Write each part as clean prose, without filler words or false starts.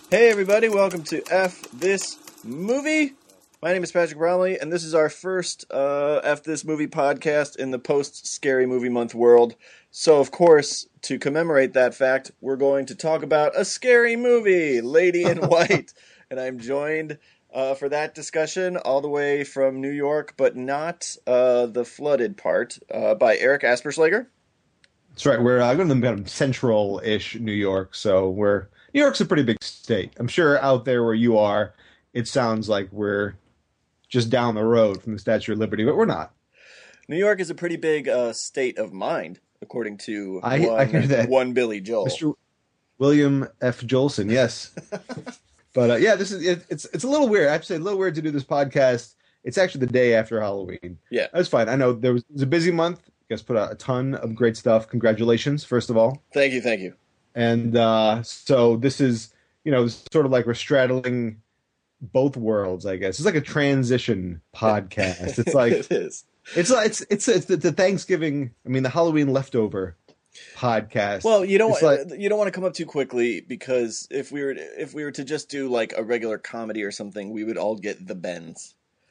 Hey everybody, welcome to F This Movie. My name is Patrick Brownlee, and this is our first F This Movie podcast in the post-Scary Movie Month world. So, of course, to commemorate that fact, we're going to talk about a scary movie, Lady in White. And I'm joined for that discussion all the way from New York, but not the flooded part, by Eric Asperschlager. That's right. We're going to kind of central-ish New York, so New York's a pretty big state. I'm sure out there where you are, it sounds like we're just down the road from the Statue of Liberty, but we're not. New York is a pretty big state of mind, according to I hear that. one Billy Joel. Mr. William F. Jolson, yes. But this is it's a little weird. I have to say, a little weird to do this podcast. It's actually the day after Halloween. Yeah, that's fine. I know it was a busy month. You guys put out a ton of great stuff. Congratulations, first of all. Thank you. And so this is, sort of like we're straddling both worlds, I guess. It's like a transition podcast. It's like it is. It's the Thanksgiving. I mean, the Halloween leftover podcast. Well, you don't want to come up too quickly, because if we were to just do like a regular comedy or something, we would all get the bends,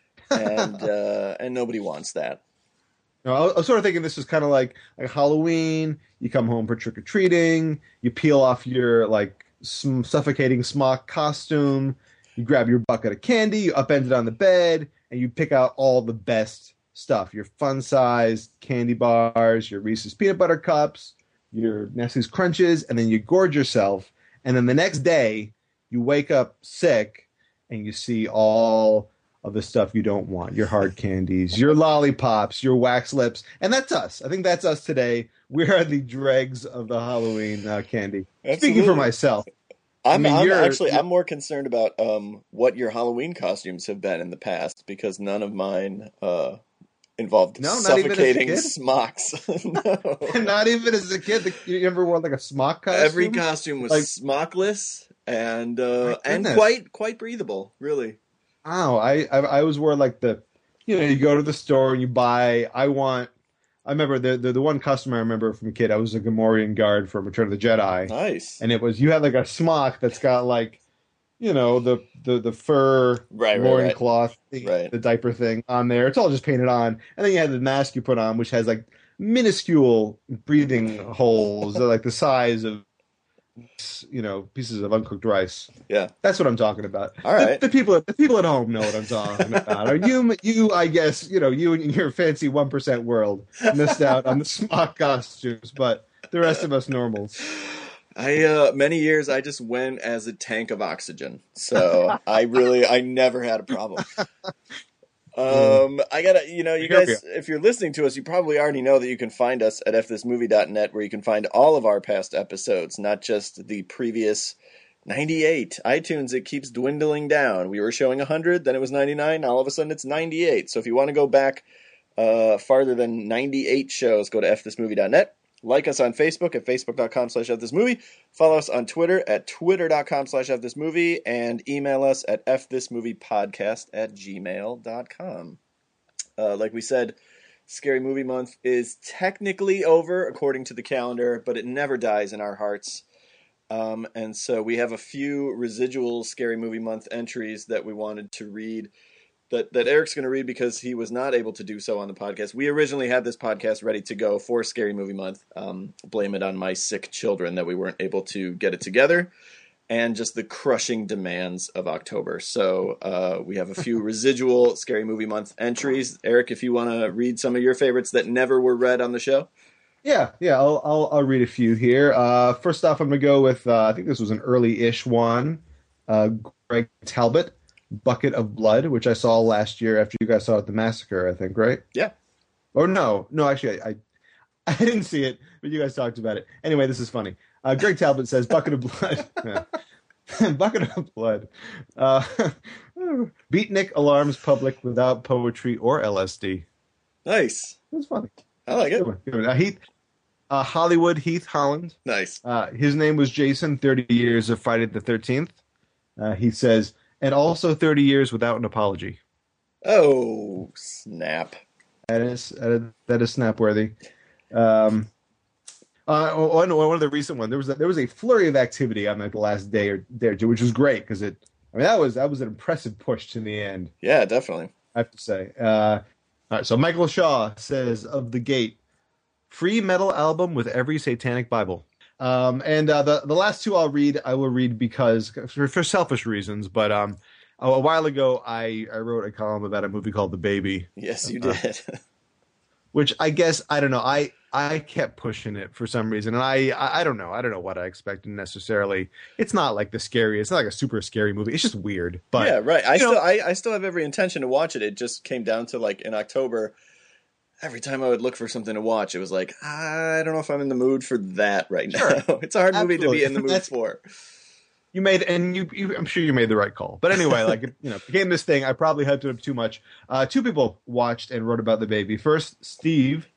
and nobody wants that. No, I was sort of thinking this is kind of like Halloween. You come home for trick or treating. You peel off your suffocating smock costume. You grab your bucket of candy. You upend it on the bed, and you pick out all the best stuff: your fun-sized candy bars, your Reese's peanut butter cups, your Nestle's Crunches, and then you gorge yourself. And then the next day, you wake up sick, and you see all of the stuff you don't want: your hard candies, your lollipops, your wax lips. And that's us. I think that's us today. We are the dregs of the Halloween candy. Absolutely. Speaking for myself. I'm more concerned about what your Halloween costumes have been in the past, because none of mine involved suffocating smocks. No. Not even as a kid. You ever wore like a smock costume? Every costume was smockless and quite breathable, really. Oh, I always wore like you go to the store and you buy. I remember the one customer I remember from a kid. I was a Gamorrean guard for Return of the Jedi. Nice. And it was, you had like a smock that's got like, the fur loincloth, the diaper thing on there. It's all just painted on. And then you had the mask you put on, which has like minuscule breathing holes, like the size of pieces of uncooked rice. Yeah, that's what I'm talking about. All right, the people at home know what I'm talking about. You, I guess, you in your fancy 1% world missed out on the smock costumes, but the rest of us normals. Many years I just went as a tank of oxygen, so I never had a problem. I gotta, you guys, if you're listening to us, you probably already know that you can find us at fthismovie.net, where you can find all of our past episodes, not just the previous 98. iTunes, it keeps dwindling down. We were showing 100, then it was 99, all of a sudden it's 98. So if you want to go back farther than 98 shows, go to fthismovie.net. Like us on Facebook at facebook.com/fthismovie. Follow us on Twitter at twitter.com/fthismovie, and email us at fthismoviepodcast@gmail.com. Like we said, Scary Movie Month is technically over according to the calendar, but it never dies in our hearts. And so we have a few residual Scary Movie Month entries that we wanted to read, that Eric's going to read because he was not able to do so on the podcast. We originally had this podcast ready to go for Scary Movie Month. Blame it on my sick children that we weren't able to get it together, and just the crushing demands of October. So we have a few residual Scary Movie Month entries. Eric, if you want to read some of your favorites that never were read on the show. Yeah, I'll read a few here. First off, I'm going to go with, I think this was an early-ish one, Greg Talbot. Bucket of Blood, which I saw last year after you guys saw it, The Massacre, I think, right? Yeah. Or no, actually, I didn't see it, but you guys talked about it. Anyway, this is funny. Greg Talbot says, Bucket of Blood. Bucket of Blood. Beatnik alarms public without poetry or LSD. Nice. That's funny. I like it. Good one. Hollywood Heath Holland. Nice. His name was Jason, 30 years of Friday the 13th. He says, and also 30 years without an apology. Oh, snap. That is snap-worthy. One of the recent ones, there was a flurry of activity on like the last day or two, which was great because that was an impressive push to the end. Yeah, definitely. I have to say. All right, so Michael Shaw says of The Gate, free metal album with every satanic Bible. And the last two I will read because for selfish reasons, but a while ago I wrote a column about a movie called The Baby. Yes, you did. Which I guess I don't know. I kept pushing it for some reason, and I don't know. I don't know what I expected necessarily. It's not like it's not like a super scary movie. It's just weird. But yeah, right. I still have every intention to watch it. It just came down to like in October. Every time I would look for something to watch, it was like, I don't know if I'm in the mood for that right now. Sure. It's a hard movie to be in the mood for. You made, and I'm sure you made the right call. But anyway, like, became this thing. I probably hyped it up too much. Two people watched and wrote about The Baby. First, Steve,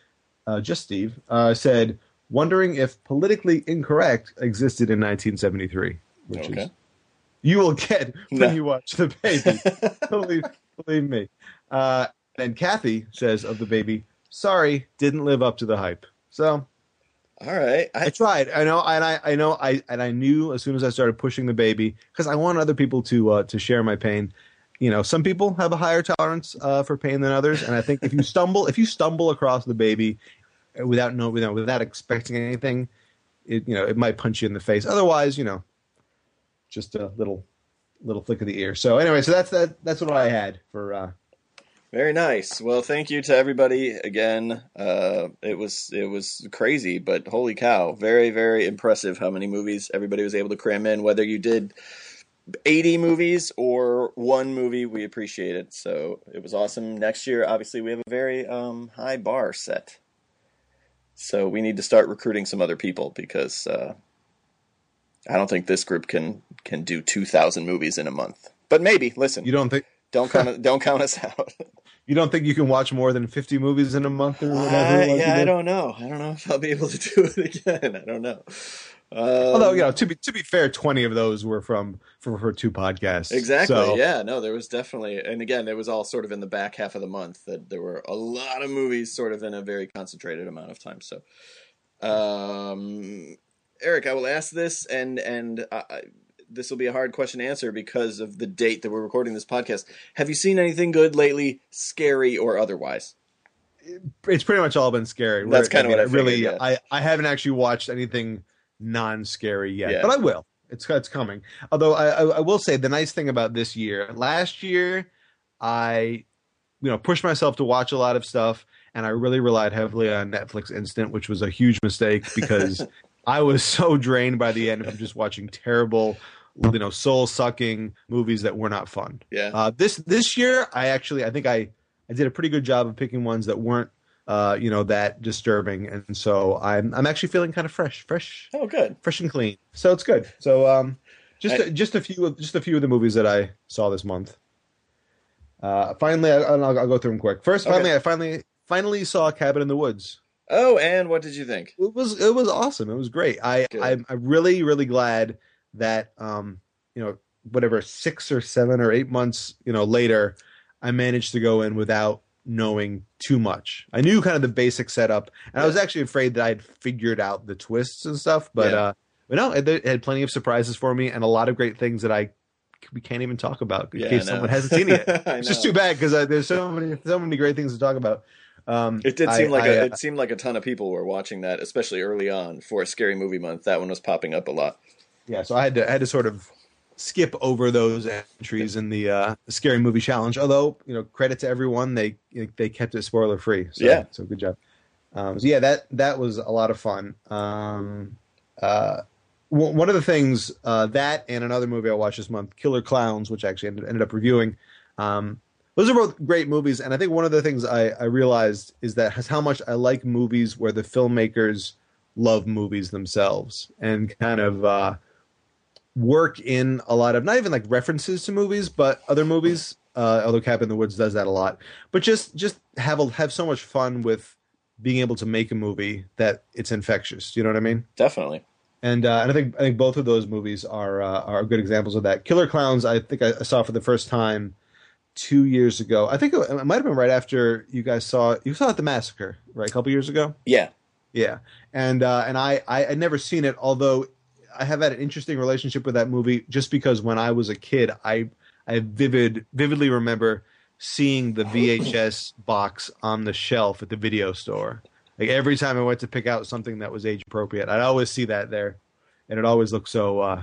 said, wondering if Politically Incorrect existed in 1973, which is you will get when you watch The Baby. believe me. And Kathy says of The Baby, sorry, didn't live up to the hype. So. All right. I tried. I knew as soon as I started pushing The Baby, because I want other people to share my pain. Some people have a higher tolerance for pain than others, and I think if you stumble across The Baby without expecting anything, it might punch you in the face. Otherwise, just a little flick of the ear. So anyway, so that's what I had for. Very nice. Well, thank you to everybody again. It was crazy, but holy cow. Very, very impressive how many movies everybody was able to cram in. Whether you did 80 movies or one movie, we appreciate it. So it was awesome. Next year, obviously, we have a very high bar set. So we need to start recruiting some other people because I don't think this group can do 2,000 movies in a month. But maybe, listen. You don't think? Don't count us out. You don't think you can watch more than 50 movies in a month or whatever? I don't know. I don't know if I'll be able to do it again. I don't know. Although, to be fair, 20 of those were for two podcasts. Exactly. So. Yeah. No, there was definitely, and again, it was all sort of in the back half of the month that there were a lot of movies sort of in a very concentrated amount of time. So, Eric, I will ask this, and this will be a hard question to answer because of the date that we're recording this podcast. Have you seen anything good lately, scary or otherwise? It's pretty much all been scary. That's kind of what I figured, really. Yeah. I haven't actually watched anything non-scary yet, but I will. It's coming. Although I will say the nice thing about this year, last year, I pushed myself to watch a lot of stuff, and I really relied heavily on Netflix Instant, which was a huge mistake because I was so drained by the end from just watching terrible, soul-sucking movies that were not fun. Yeah. This year, I think I did a pretty good job of picking ones that weren't, that disturbing, and so I'm actually feeling kind of fresh. Oh, good. Fresh and clean. So it's good. So just a few of the movies that I saw this month. Finally, I'll go through them quick. First, I finally saw Cabin in the Woods. Oh, and what did you think? It was awesome. It was great. I'm really, really glad that whatever 6 or 7 or 8 months later, I managed to go in without knowing too much. I knew kind of the basic setup, and I was actually afraid that I had figured out the twists and stuff. But no, it had plenty of surprises for me and a lot of great things that we can't even talk about in case someone hasn't seen it yet. It's just too bad because there's so many great things to talk about. It seemed like a ton of people were watching that, especially early on for a Scary Movie Month. That one was popping up a lot. Yeah, so I had to sort of skip over those entries in the Scary Movie Challenge. Although credit to everyone, they kept it spoiler free. So, so good job. That was a lot of fun. One of the things that and another movie I watched this month, Killer Clowns, which I actually ended up reviewing. Those are both great movies, and I think one of the things I realized is that how much I like movies where the filmmakers love movies themselves and kind of work in a lot of, not even like references to movies, but other movies, although Cabin in the Woods does that a lot, but just have so much fun with being able to make a movie that it's infectious. You know what I mean? Definitely. And I think both of those movies are good examples of that. Killer Clowns, I think I saw for the first time 2 years ago. I think it might have been right after you guys saw it, The Massacre, right? A couple years ago. Yeah. Yeah, and I had never seen it, although I have had an interesting relationship with that movie just because when I was a kid, I vividly remember seeing the VHS box on the shelf at the video store. Like every time I went to pick out something that was age appropriate, I'd always see that there, and it always looked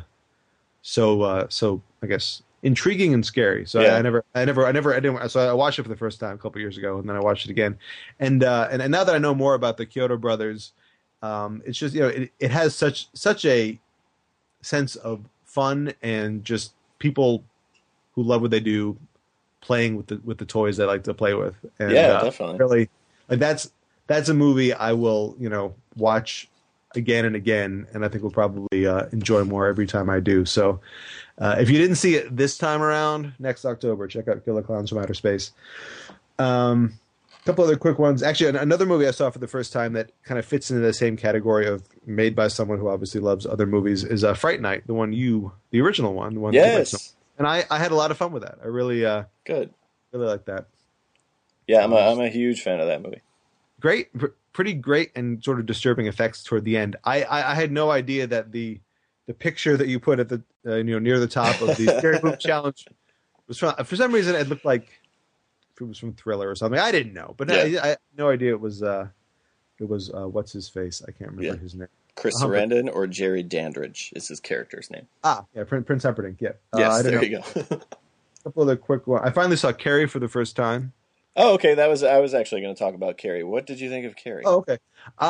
so I guess intriguing and scary. So Yeah. I didn't. So I watched it for the first time a couple years ago, and then I watched it again, and now that I know more about the Kyoto brothers, it's just it has such a sense of fun and just people who love what they do, playing with the toys they like to play with. And, Yeah, definitely. really, like that's a movie I will watch again and again, and I think we'll probably enjoy more every time I do. So, if you didn't see it this time around, next October, check out Killer Clowns from Outer Space. A couple other quick ones. Actually, another movie I saw for the first time that kind of fits into the same category of made by someone who obviously loves other movies is Fright Night, the original one, the one. Yes. And I had a lot of fun with that. I really Good. really like that. Yeah, I'm a huge fan of that movie. Great, pretty great, and sort of disturbing effects toward the end. I had no idea that the picture that you put at the near the top of the Scary Movie Challenge was from. For some reason, it looked like it was from Thriller or something. I didn't know, but I had no idea it was what's his face? I can't remember his name. Chris Sarandon or Jerry Dandridge is his character's name. Yeah, Prince Humperdinck. Yeah. Yes, there you go. A couple other quick ones. I finally saw Carrie for the first time. Oh, okay. I was actually going to talk about Carrie. What did you think of Carrie? Oh, okay.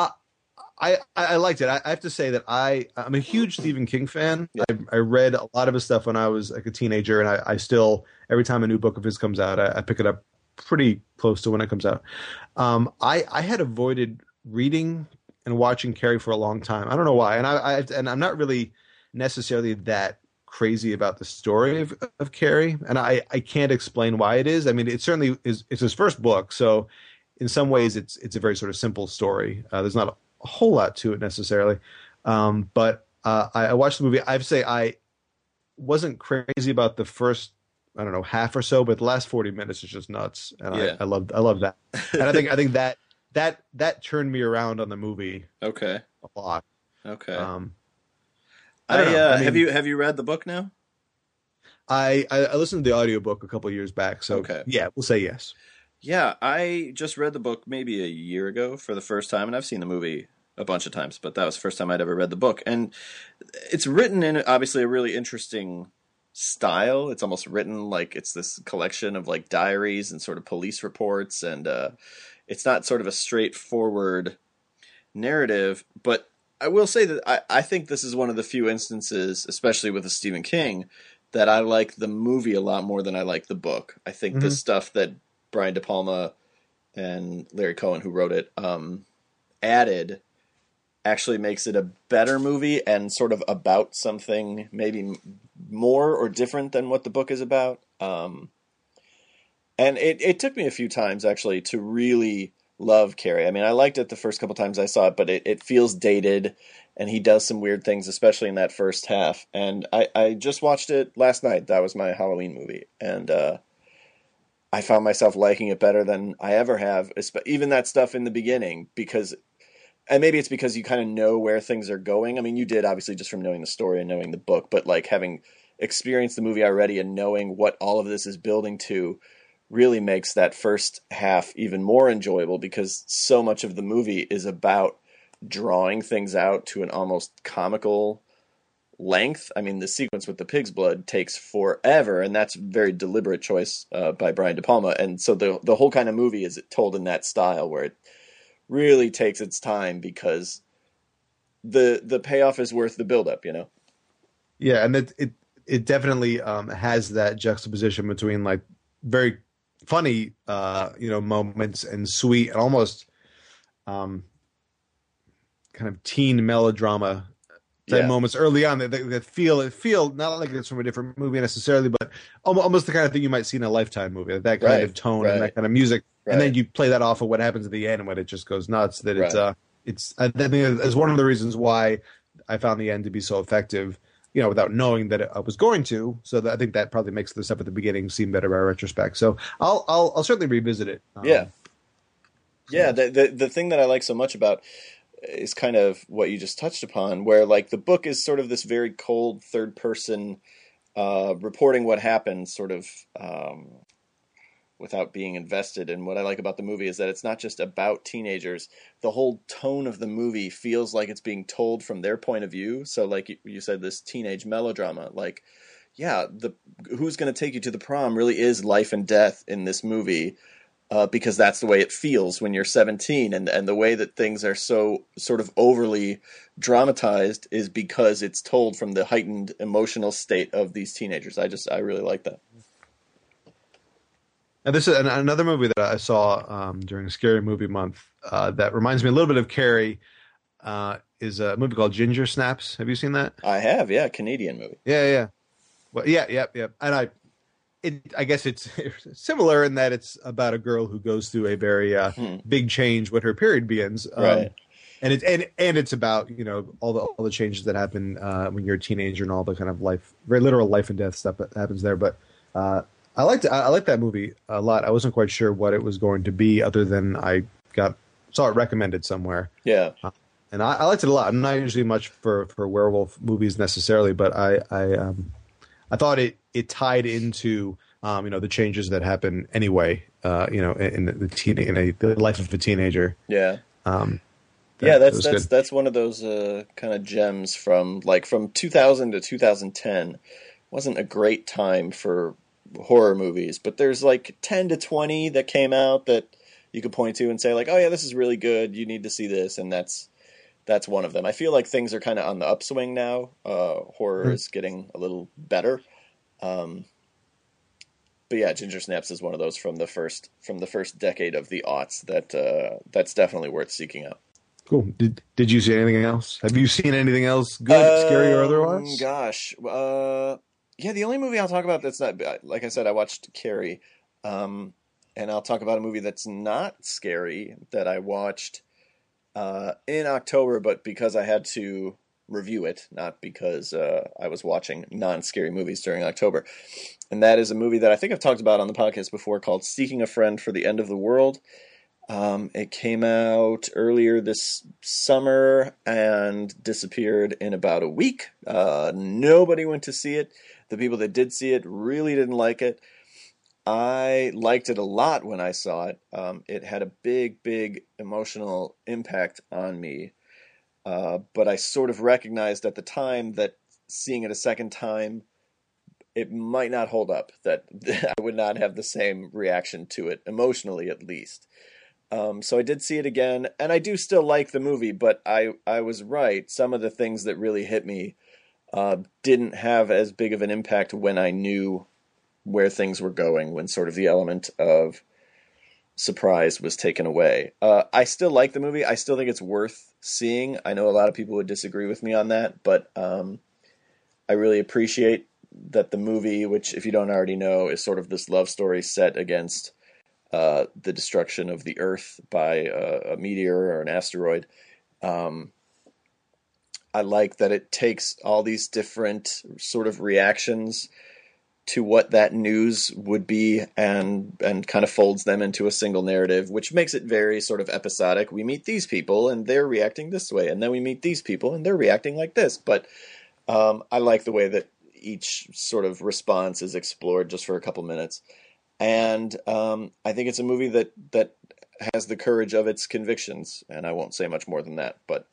I liked it. I have to say that I'm a huge Stephen King fan. Yeah. I read a lot of his stuff when I was like a teenager, and I still, every time a new book of his comes out, I pick it up pretty close to when it comes out. I had avoided reading and watching Carrie for a long time. I don't know why, and I'm not really necessarily that crazy about the story of Carrie, and I can't explain why it is. I mean, it certainly is. It's his first book, so in some ways, it's a very sort of simple story. There's not a whole lot to it necessarily, but I watched the movie. I have to say I wasn't crazy about the first, I don't know, half or so, but the last 40 minutes is just nuts, and I love that. And I think that turned me around on the movie. Okay. A lot. Okay. I don't know. I mean, have you read the book now? I listened to the audiobook a couple of years back, so yeah, we'll say yes. Yeah, I just read the book maybe a year ago for the first time, and I've seen the movie a bunch of times, but that was the first time I'd ever read the book. And it's written in obviously a really interesting style. It's almost written like it's this collection of like diaries and sort of police reports, and it's not sort of a straightforward narrative, but I will say that I think this is one of the few instances, especially with a Stephen King, that I like the movie a lot more than I like the book. I think the stuff that Brian De Palma and Larry Cohen, who wrote it, added actually makes it a better movie and sort of about something maybe more or different than what the book is about. And it took me a few times actually to really love Carrie. I mean, I liked it the first couple times I saw it, but it feels dated, and he does some weird things, especially in that first half. And I just watched it last night. That was my Halloween movie. And I found myself liking it better than I ever have, even that stuff in the beginning, and maybe it's because you kind of know where things are going. I mean, you did obviously just from knowing the story and knowing the book, but like having experienced the movie already and knowing what all of this is building to really makes that first half even more enjoyable, because so much of the movie is about drawing things out to an almost comical length. I mean, the sequence with the pig's blood takes forever, and that's a very deliberate choice by Brian De Palma. And so the whole kind of movie is told in that style where it really takes its time, because the payoff is worth the buildup, you know? Yeah, and it definitely has that juxtaposition between like very funny moments and sweet and almost kind of teen melodrama type moments early on that feel not like it's from a different movie necessarily, but almost the kind of thing you might see in a Lifetime movie, that kind of tone and that kind of music, and then you play that off of what happens at the end when it just goes nuts. That it's I think it's one of the reasons why I found the end to be so effective, without knowing that I was going to. So I think that probably makes the stuff at the beginning seem better by retrospect. So I'll certainly revisit it. Yeah. The thing that I like so much about is kind of what you just touched upon, where like the book is sort of this very cold third person reporting what happened, sort of without being invested. And what I like about the movie is that it's not just about teenagers. The whole tone of the movie feels like it's being told from their point of view. So like you said, this teenage melodrama, like, yeah, the who's going to take you to the prom really is life and death in this movie, because that's the way it feels when you're 17, and the way that things are so sort of overly dramatized is because it's told from the heightened emotional state of these teenagers. I really like that. And this is another movie that I saw during Scary Movie Month that reminds me a little bit of Carrie. Is a movie called Ginger Snaps. Have you seen that? I have, yeah, Canadian movie. Yeah, yeah. Well, yeah, yep, yep. And I guess it's similar in that it's about a girl who goes through a very big change when her period begins. Right. And it's about, you know, all the changes that happen when you're a teenager and all the kind of life, very literal life and death stuff that happens there. But I liked that movie a lot. I wasn't quite sure what it was going to be, other than I saw it recommended somewhere. Yeah. And I liked it a lot. I'm not usually much for werewolf movies necessarily, but I thought it tied into you know, the changes that happen anyway, you know, in the life of a teenager. Yeah. Yeah, that's one of those kind of gems from 2000 to 2010. Wasn't a great time for horror movies, but there's like 10 to 20 that came out that you could point to and say like, oh yeah, this is really good. You need to see this, and that's one of them. I feel like things are kind of on the upswing now. Horror is getting a little better. But yeah, Ginger Snaps is one of those from the first decade of the aughts that's definitely worth seeking out. Cool. Did you see anything else? Have you seen anything else good, scary, or otherwise? Gosh, yeah, the only movie I'll talk about that's not, like I said, I watched Carrie, and I'll talk about a movie that's not scary that I watched in October, but because I had to review it, not because I was watching non-scary movies during October. And that is a movie that I think I've talked about on the podcast before, called Seeking a Friend for the End of the World. It came out earlier this summer and disappeared in about a week. Nobody went to see it. The people that did see it really didn't like it. I liked it a lot when I saw it. It had a big emotional impact on me. But I sort of recognized at the time that seeing it a second time, it might not hold up, that I would not have the same reaction to it, emotionally at least. So I did see it again, and I do still like the movie, but I was right. Some of the things that really hit me didn't have as big of an impact when I knew where things were going, when sort of the element of surprise was taken away. I still like the movie. I still think it's worth seeing. I know a lot of people would disagree with me on that, but I really appreciate that the movie, which if you don't already know, is sort of this love story set against the destruction of the Earth by a meteor or an asteroid. I like that it takes all these different sort of reactions to what that news would be and kind of folds them into a single narrative, which makes it very sort of episodic. We meet these people and they're reacting this way, and then we meet these people and they're reacting like this. But I like the way that each sort of response is explored just for a couple minutes. And I think it's a movie that has the courage of its convictions, and I won't say much more than that, but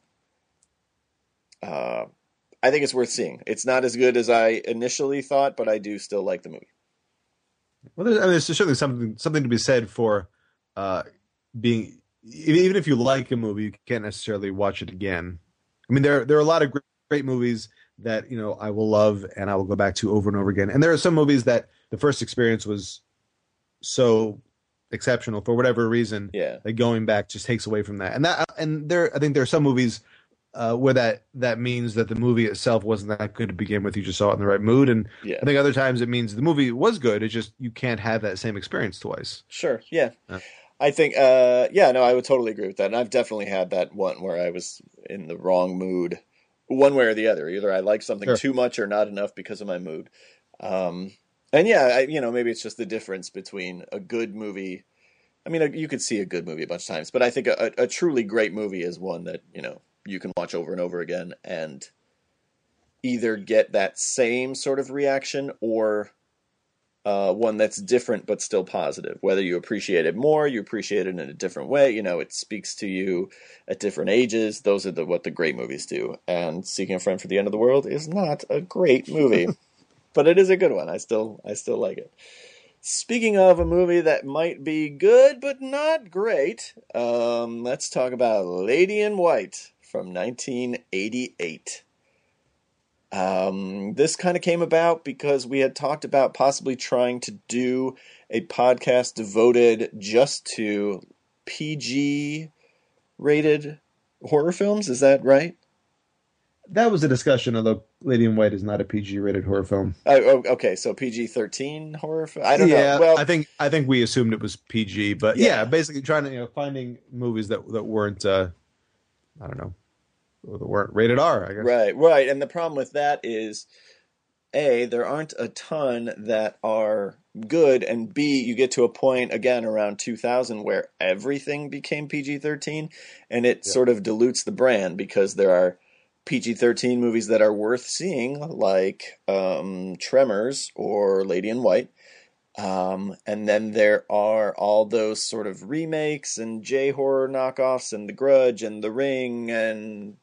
I think it's worth seeing. It's not as good as I initially thought, but I do still like the movie. Well, there's certainly something to be said for being, even if you like a movie, you can't necessarily watch it again. I mean, there are a lot of great movies that, you know, I will love and I will go back to over and over again. And there are some movies that the first experience was so exceptional for whatever reason, yeah, that going back just takes away from that. And I think there are some movies where that means that the movie itself wasn't that good to begin with. You just saw it in the right mood. And yeah. I think other times it means the movie was good. It's just you can't have that same experience twice. Sure, yeah. I think, no, I would totally agree with that. And I've definitely had that one where I was in the wrong mood, one way or the other. Either I like something too much or not enough because of my mood. And yeah, maybe it's just the difference between a good movie I mean, you could see a good movie a bunch of times, but I think a truly great movie is one that, you can watch over and over again and either get that same sort of reaction or one that's different but still positive. Whether you appreciate it more, you appreciate it in a different way. It speaks to you at different ages. Those are what the great movies do. And Seeking a Friend for the End of the World is not a great movie, but it is a good one. I still like it. Speaking of a movie that might be good but not great, let's talk about Lady in White from 1988. This kind of came about because we had talked about possibly trying to do a podcast devoted just to PG-rated horror films. Is that right? That was a discussion, although Lady in White is not a PG-rated horror film. Okay, so PG-13 horror film? I don't know. Well, I think we assumed it was PG, but yeah basically trying to finding movies that weren't I don't know, that weren't rated R, I guess. Right. And the problem with that is, A, there aren't a ton that are good, and B, you get to a point, again, around 2000 where everything became PG-13, and it sort of dilutes the brand because there are PG-13 movies that are worth seeing, like Tremors or Lady in White. And then there are all those sort of remakes and J-horror knockoffs and The Grudge and The Ring and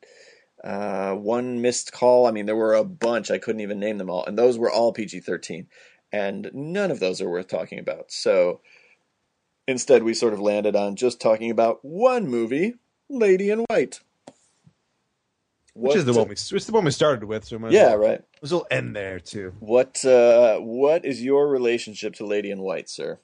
One Missed Call. I mean, there were a bunch. I couldn't even name them all. And those were all PG-13. And none of those are worth talking about. So instead, we sort of landed on just talking about one movie, Lady in White. Which is the one we started with. So right. This will end there too. What is your relationship to Lady in White, sir?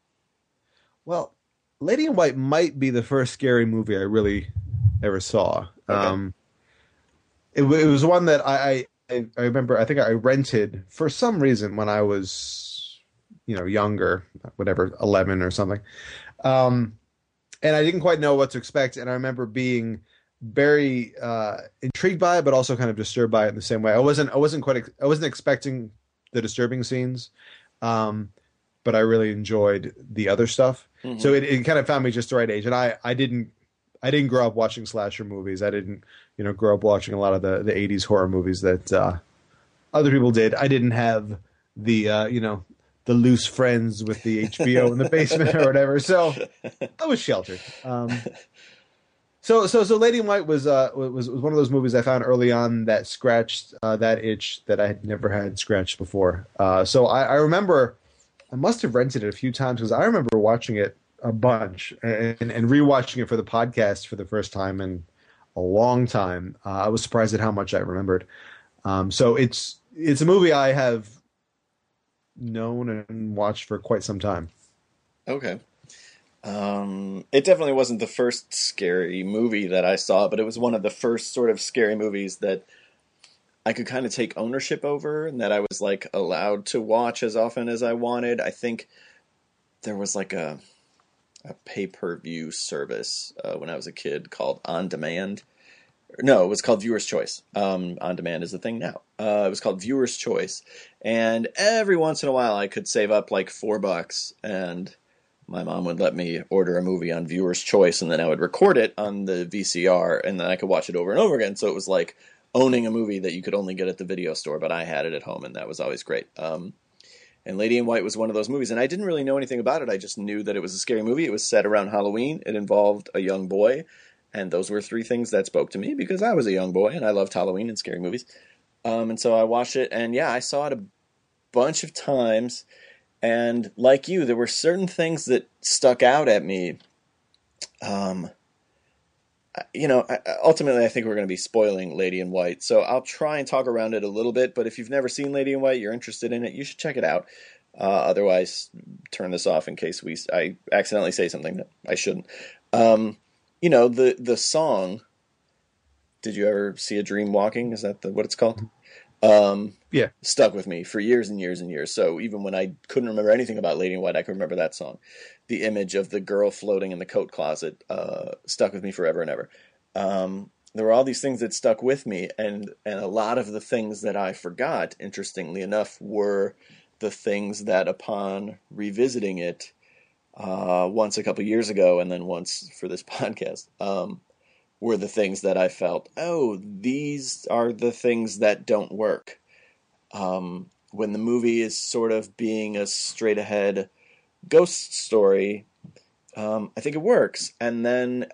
Well, Lady in White might be the first scary movie I really ever saw. Okay. It was one that I remember. I think I rented for some reason when I was younger, whatever, 11 or something, and I didn't quite know what to expect. And I remember being very intrigued by it, but also kind of disturbed by it in the same way. I wasn't expecting the disturbing scenes, but I really enjoyed the other stuff. Mm-hmm. So it kind of found me just the right age. And I didn't grow up watching slasher movies. I didn't grow up watching a lot of the 80s horror movies that other people did. I didn't have the the loose friends with the HBO in the basement or whatever. So I was sheltered. So Lady in White was one of those movies I found early on that scratched that itch that I had never had scratched before. So I remember I must have rented it a few times because I remember watching it a bunch and rewatching it for the podcast for the first time in a long time. I was surprised at how much I remembered. So it's a movie I have known and watched for quite some time. Okay. It definitely wasn't the first scary movie that I saw, but it was one of the first sort of scary movies that I could kind of take ownership over and that I was like allowed to watch as often as I wanted. I think there was like a pay-per-view service when I was a kid called On Demand. No, it was called Viewer's Choice. On Demand is the thing now. It was called Viewer's Choice. And every once in a while I could save up like $4 and my mom would let me order a movie on Viewer's Choice, and then I would record it on the VCR, and then I could watch it over and over again. So it was like owning a movie that you could only get at the video store, but I had it at home, and that was always great. And Lady in White was one of those movies, and I didn't really know anything about it. I just knew that it was a scary movie. It was set around Halloween. It involved a young boy, and those were three things that spoke to me because I was a young boy, and I loved Halloween and scary movies. And so I watched it, and yeah, I saw it a bunch of times. And like you, there were certain things that stuck out at me. Ultimately, I think we're going to be spoiling Lady in White. So I'll try and talk around it a little bit. But if you've never seen Lady in White, you're interested in it, you should check it out. Otherwise, turn this off in case I accidentally say something that I shouldn't. The song, Did You Ever See a Dream Walking? Is that what it's called? Yeah. Stuck with me for years and years and years. So even when I couldn't remember anything about Lady in White, I could remember that song. The image of the girl floating in the coat closet stuck with me forever and ever. There were all these things that stuck with me, and a lot of the things that I forgot, interestingly enough, were the things that upon revisiting it once a couple years ago, and then once for this podcast, were the things that I felt, oh, these are the things that don't work. When the movie is sort of being a straight ahead ghost story, I think it works. And then,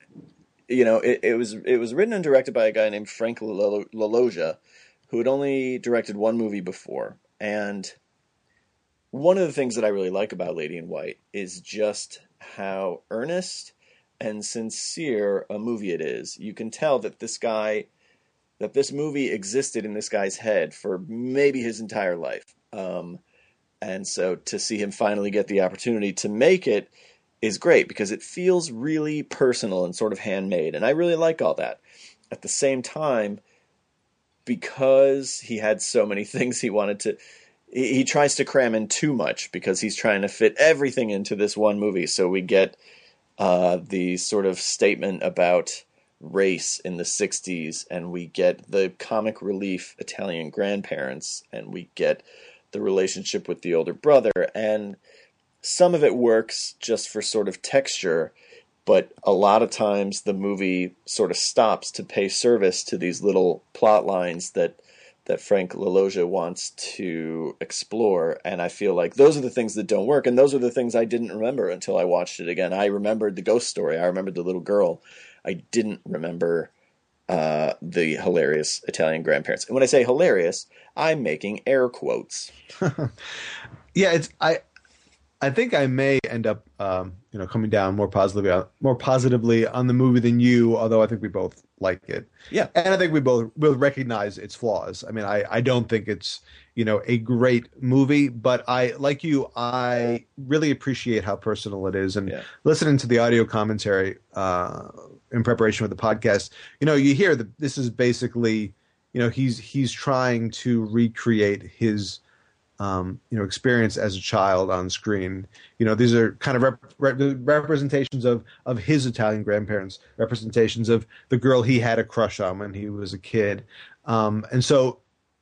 it was written and directed by a guy named Frank LaLoggia, who had only directed one movie before. And one of the things that I really like about Lady in White is just how earnest and sincere a movie it is. You can tell that this movie existed in this guy's head for maybe his entire life. And so to see him finally get the opportunity to make it is great, because it feels really personal and sort of handmade. And I really like all that. At the same time, because he had so many things he wanted to, he tries to cram in too much, because he's trying to fit everything into this one movie. So we get the sort of statement about race in the 60s, and we get the comic relief Italian grandparents, and we get the relationship with the older brother, and some of it works just for sort of texture, but a lot of times the movie sort of stops to pay service to these little plot lines that Frank LaLoggia wants to explore, and I feel like those are the things that don't work, and those are the things I didn't remember until I watched it again. I remembered the ghost story. I remembered the little girl. I didn't remember the hilarious Italian grandparents. And when I say hilarious, I'm making air quotes. Yeah, I think I may end up, coming down more positively on the movie than you. Although I think we both like it. Yeah, and I think we both will recognize its flaws. I mean, I don't think it's a great movie, but I really appreciate how personal it is. And listening to the audio commentary in preparation for the podcast, you hear that this is basically, he's trying to recreate his experience as a child on screen. These are kind of representations of his Italian grandparents, representations of the girl he had a crush on when he was a kid. And so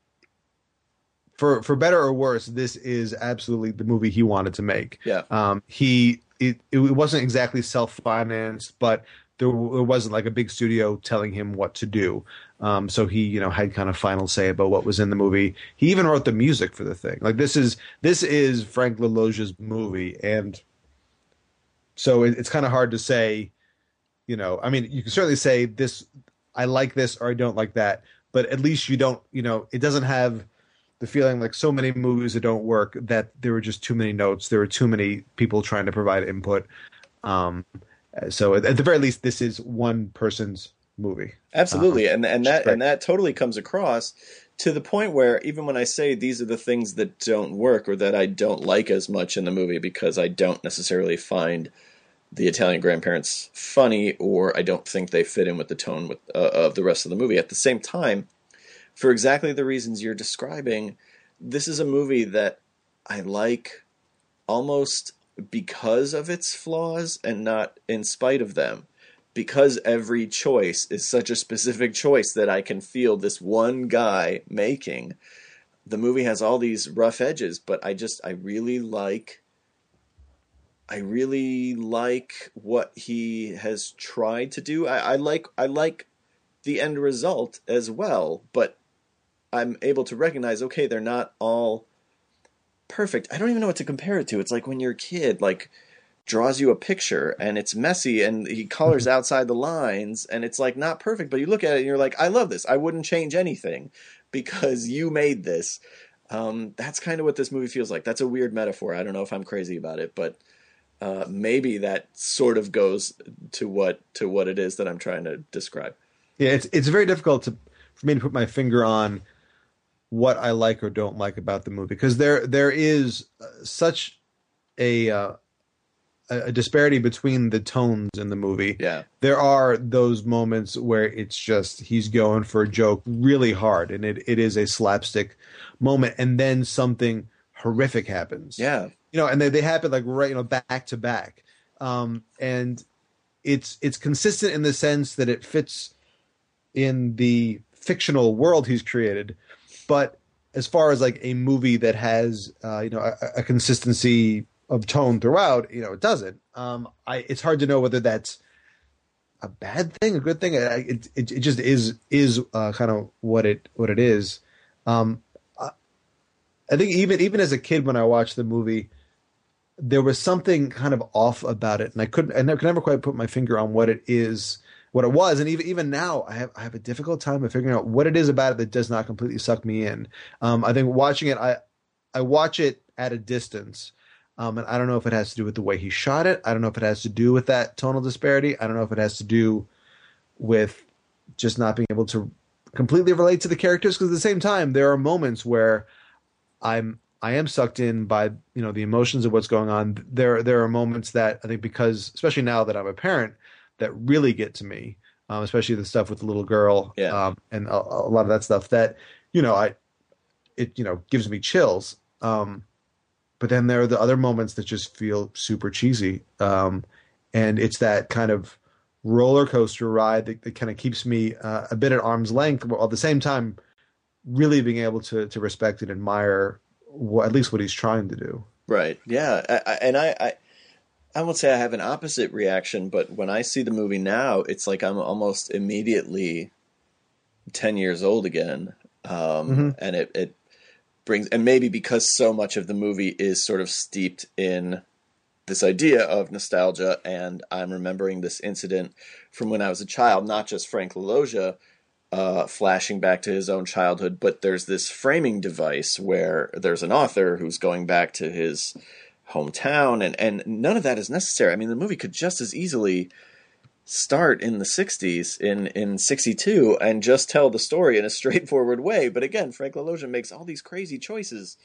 for better or worse, this is absolutely the movie he wanted to make. Yeah. It wasn't exactly self-financed, but there wasn't like a big studio telling him what to do. So he, had kind of final say about what was in the movie. He even wrote the music for the thing. Like this is Frank LaLoggia's movie, and so it's kind of hard to say. I mean, you can certainly say this. I like this or I don't like that, but at least you don't. It doesn't have the feeling like so many movies that don't work that there were just too many notes. There were too many people trying to provide input. So at the very least, this is one person's movie. Absolutely, and that totally comes across to the point where even when I say these are the things that don't work or that I don't like as much in the movie because I don't necessarily find the Italian grandparents funny, or I don't think they fit in with the tone of the rest of the movie. At the same time, for exactly the reasons you're describing, this is a movie that I like almost because of its flaws and not in spite of them. Because every choice is such a specific choice that I can feel this one guy making. The movie has all these rough edges, but I really like what he has tried to do. I like the end result as well, but I'm able to recognize, okay, they're not all perfect. I don't even know what to compare it to. It's like when your kid draws you a picture and it's messy and he colors outside the lines and it's like not perfect, but you look at it and you're like, I love this. I wouldn't change anything because you made this. That's kind of what this movie feels like. That's a weird metaphor. I don't know if I'm crazy about it, but maybe that sort of goes to what it is that I'm trying to describe. Yeah, it's very difficult for me to put my finger on what I like or don't like about the movie, because there is such a disparity between the tones in the movie. Yeah. There are those moments where it's just he's going for a joke really hard, and it is a slapstick moment, and then something horrific happens. Yeah. And they happen back to back. And it's consistent in the sense that it fits in the fictional world he's created, but as far as like a movie that has a consistency of tone throughout, it doesn't. It's hard to know whether that's a bad thing, a good thing. It just is kind of what it is. I think even as a kid when I watched the movie, there was something kind of off about it, and I could never quite put my finger on what it is, what it was, and even now I have a difficult time of figuring out what it is about it that does not completely suck me in. I think watching it, I watch it at a distance, and I don't know if it has to do with the way he shot it. I don't know if it has to do with that tonal disparity. I don't know if it has to do with just not being able to completely relate to the characters, because at the same time there are moments where I am sucked in by the emotions of what's going on. There are moments that I think, because especially now that I'm a parent, that really get to me, especially the stuff with the little girl, and a lot of that stuff that it gives me chills. But then there are the other moments that just feel super cheesy, and it's that kind of roller coaster ride that kind of keeps me a bit at arm's length, while at the same time really being able to respect and admire at least what he's trying to do. Right. Yeah. I won't say I have an opposite reaction, but when I see the movie now, it's like I'm almost immediately 10 years old again. And it brings, and maybe because so much of the movie is sort of steeped in this idea of nostalgia, and I'm remembering this incident from when I was a child, not just Frank LaLoggia, flashing back to his own childhood, but there's this framing device where there's an author who's going back to his hometown, and none of that is necessary. I mean, the movie could just as easily start in the 60s, in 62, and just tell the story in a straightforward way. But again, Frank LaLoggia makes all these crazy choices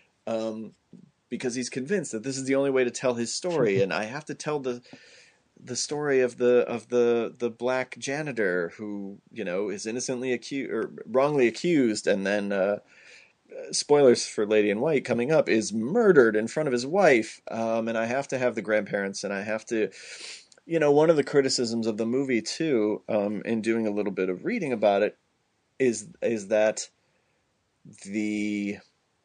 because he's convinced that this is the only way to tell his story, and I have to tell the story of the black janitor who is innocently accused or wrongly accused, and then spoilers for Lady in White coming up, is murdered in front of his wife, and I have to have the grandparents, and I have to, one of the criticisms of the movie too, in doing a little bit of reading about it, is that the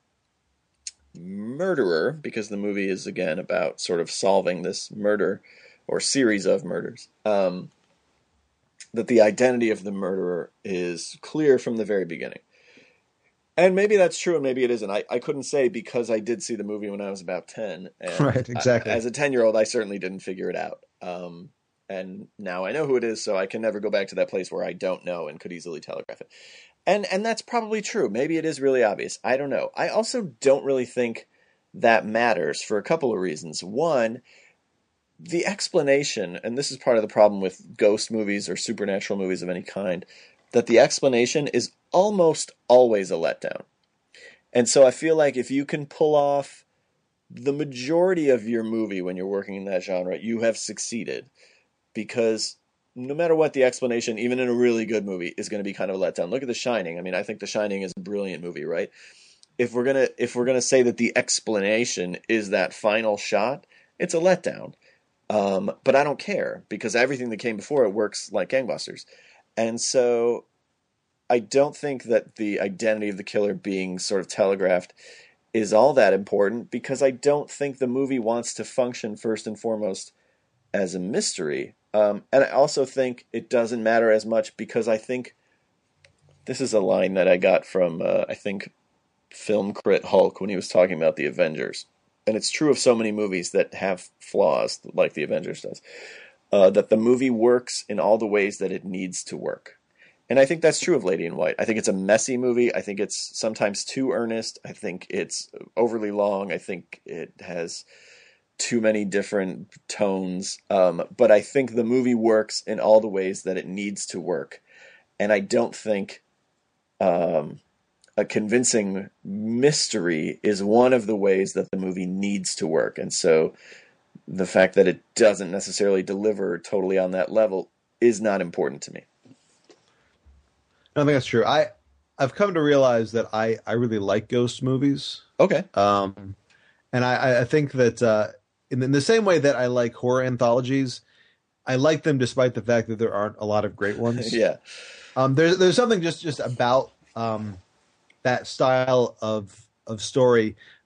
murderer, because the movie is again about sort of solving this murder or series of murders, that the identity of the murderer is clear from the very beginning. And maybe that's true and maybe it isn't. I couldn't say, because I did see the movie when I was about 10. And right, exactly. As a 10-year-old, I certainly didn't figure it out. And now I know who it is, so I can never go back to that place where I don't know and could easily telegraph it. And that's probably true. Maybe it is really obvious. I don't know. I also don't really think that matters for a couple of reasons. One, the explanation, and this is part of the problem with ghost movies or supernatural movies of any kind, that the explanation is almost always a letdown. And so I feel like if you can pull off the majority of your movie when you're working in that genre, you have succeeded. Because no matter what, the explanation, even in a really good movie, is going to be kind of a letdown. Look at The Shining. I mean, I think The Shining is a brilliant movie, right? If we're gonna say that the explanation is that final shot, it's a letdown. But I don't care, because everything that came before it works like gangbusters. And so I don't think that the identity of the killer being sort of telegraphed is all that important, because I don't think the movie wants to function first and foremost as a mystery. And I also think it doesn't matter as much, because I think this is a line that I got from, I think, Film Crit Hulk when he was talking about the Avengers. And it's true of so many movies that have flaws, like the Avengers does, that the movie works in all the ways that it needs to work. And I think that's true of Lady in White. I think it's a messy movie. I think it's sometimes too earnest. I think it's overly long. I think it has too many different tones. But I think the movie works in all the ways that it needs to work. And I don't think a convincing mystery is one of the ways that the movie needs to work. And so the fact that it doesn't necessarily deliver totally on that level is not important to me. I think that's true. I've come to realize that I really like ghost movies. Okay. And I think that in the same way that I like horror anthologies, I like them despite the fact that there aren't a lot of great ones. Yeah. There's something just about that style of story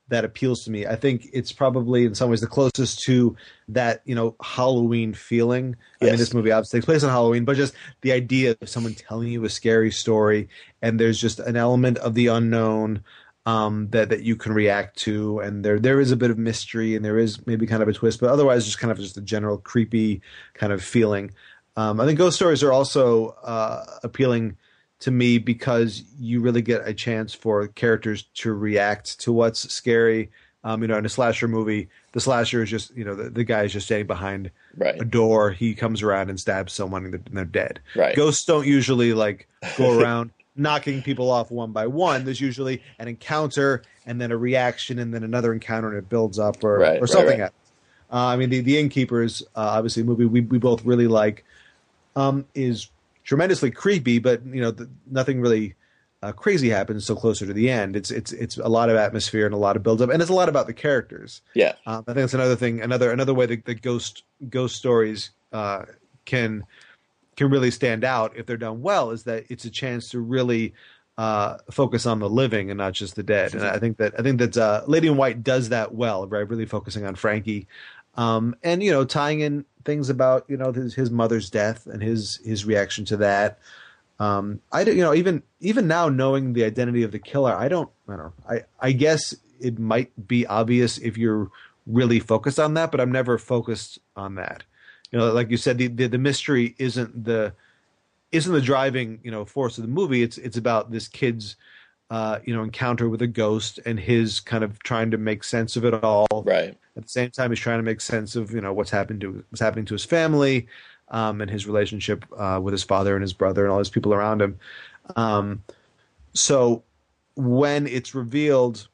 that appeals to me. I think it's probably in some ways the closest to that, Halloween feeling. I mean, Yes. this movie obviously takes place on Halloween, but just the idea of someone telling you a scary story, and there's just an element of the unknown that you can react to, and there is a bit of mystery, and there is maybe kind of a twist, but otherwise just a general creepy kind of feeling. I think ghost stories are also appealing to me because you really get a chance for characters to react to what's scary. In a slasher movie, the slasher is just, the guy is just standing behind Right. a door. He comes around and stabs someone and they're dead. Right. Ghosts don't usually like go around knocking people off one by one. There's usually an encounter and then a reaction and then another encounter, and it builds up or something else. I mean, the Innkeepers, obviously a movie we both really like, is tremendously creepy, but nothing really crazy happens so closer to the end. It's a lot of atmosphere and a lot of build up, and it's a lot about the characters. Yeah. I think that's another thing, another way that ghost stories can really stand out if they're done well, is that it's a chance to really focus on the living and not just the dead. And I think that Lady in White does that well, right? Really focusing on Frankie, and tying in things about his mother's death and his reaction to that. I don't, even now knowing the identity of the killer, I don't know. I guess it might be obvious if you're really focused on that, but I'm never focused on that. Like you said, the mystery isn't the driving force of the movie. It's about this kid's encounter with a ghost and his kind of trying to make sense of it all. Right. At the same time, he's trying to make sense of what's happening to his family, and his relationship with his father and his brother and all his people around him. So when it's revealed,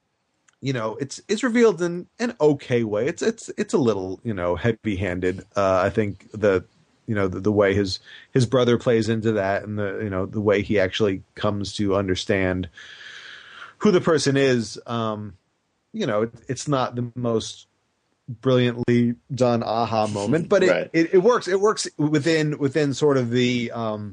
it's revealed in an okay way. It's a little heavy-handed. I think the way his brother plays into that, and the way he actually comes to understand who the person is. It's not the most brilliantly done aha moment, but it works. It works within sort of the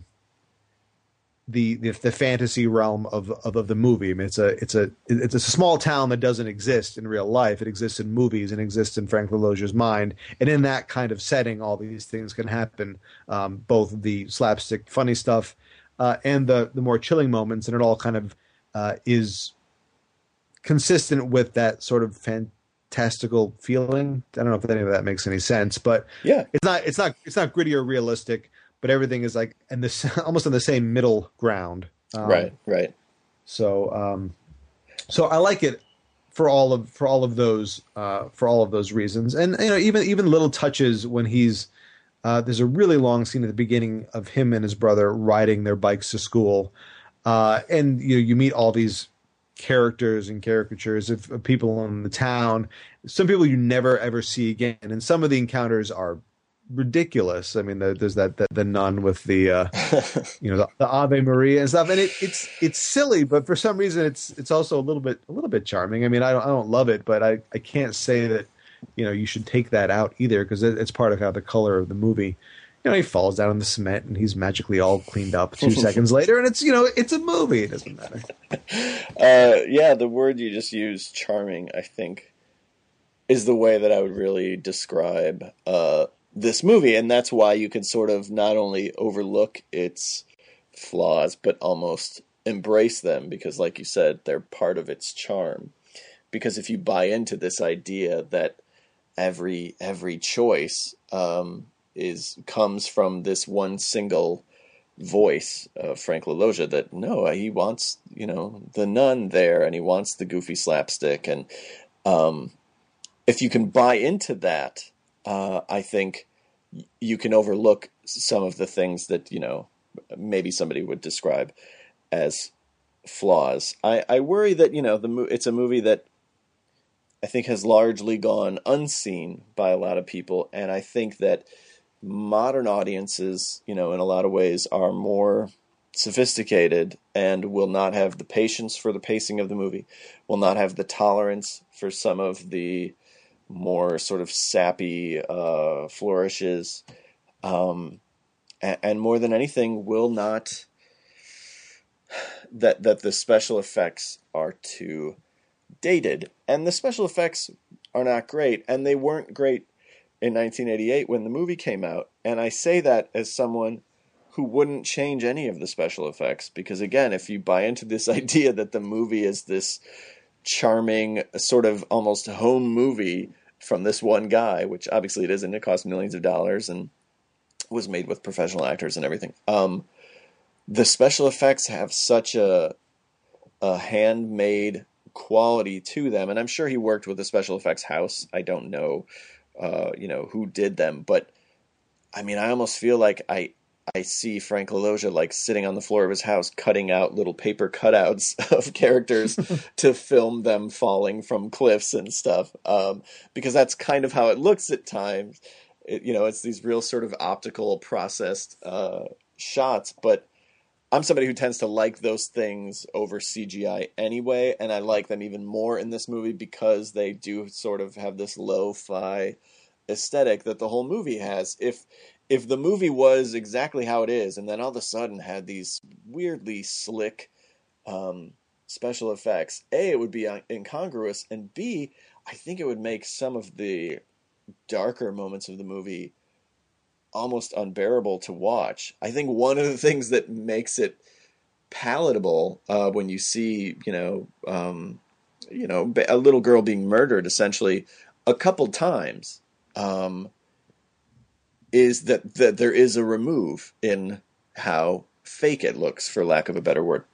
fantasy realm of the movie. I mean, it's a small town that doesn't exist in real life. It exists in movies and exists in Frank LaLogia's mind. And in that kind of setting, all these things can happen. Both the slapstick funny stuff and the more chilling moments, and it all kind of is consistent with that sort of fantastical feeling. I don't know if any of that makes any sense, but yeah, it's not gritty or realistic, but everything is like in this almost in the same middle ground. Right. So I like it for all of those reasons, and even little touches when he's there's a really long scene at the beginning of him and his brother riding their bikes to school, and you meet all these characters and caricatures of people in the town. Some people you never ever see again, and some of the encounters are ridiculous. I mean, there's the nun with the the Ave Maria and stuff, and it's silly, but for some reason it's also a little bit charming. I mean, I don't love it, but I can't say that you should take that out either, because it's part of how the color of the movie. He falls down in the cement and he's magically all cleaned up 2 seconds later, and it's a movie. It doesn't matter. Yeah, the word you just used, charming, I think, is the way that I would really describe this movie, and that's why you can sort of not only overlook its flaws, but almost embrace them, because, like you said, they're part of its charm. Because if you buy into this idea that every choice comes from this one single voice of Frank LaLoggia, that no, he wants the nun there, and he wants the goofy slapstick, and if you can buy into that, I think you can overlook some of the things that maybe somebody would describe as flaws. I worry that it's a movie that I think has largely gone unseen by a lot of people, and I think that modern audiences, in a lot of ways, are more sophisticated and will not have the patience for the pacing of the movie, will not have the tolerance for some of the more sort of sappy flourishes, and more than anything, will not that the special effects are too dated, and the special effects are not great, and they weren't great in 1988 when the movie came out. And I say that as someone who wouldn't change any of the special effects, because again, if you buy into this idea that the movie is this charming, sort of almost home movie from this one guy, which obviously it isn't, it cost millions of dollars and was made with professional actors and everything. The special effects have such a handmade quality to them, and I'm sure he worked with a special effects house. I don't know, who did them, but I mean, I almost feel like I see Frank LaLoggia like sitting on the floor of his house, cutting out little paper cutouts of characters to film them falling from cliffs and stuff, because that's kind of how it looks at times. It's these real sort of optical processed shots, but I'm somebody who tends to like those things over CGI anyway, and I like them even more in this movie because they do sort of have this lo-fi aesthetic that the whole movie has. If the movie was exactly how it is, and then all of a sudden had these weirdly slick special effects, A, it would be incongruous, and B, I think it would make some of the darker moments of the movie almost unbearable to watch. I think one of the things that makes it palatable when you see, a little girl being murdered essentially a couple times, is that there is a remove in how fake it looks, for lack of a better word.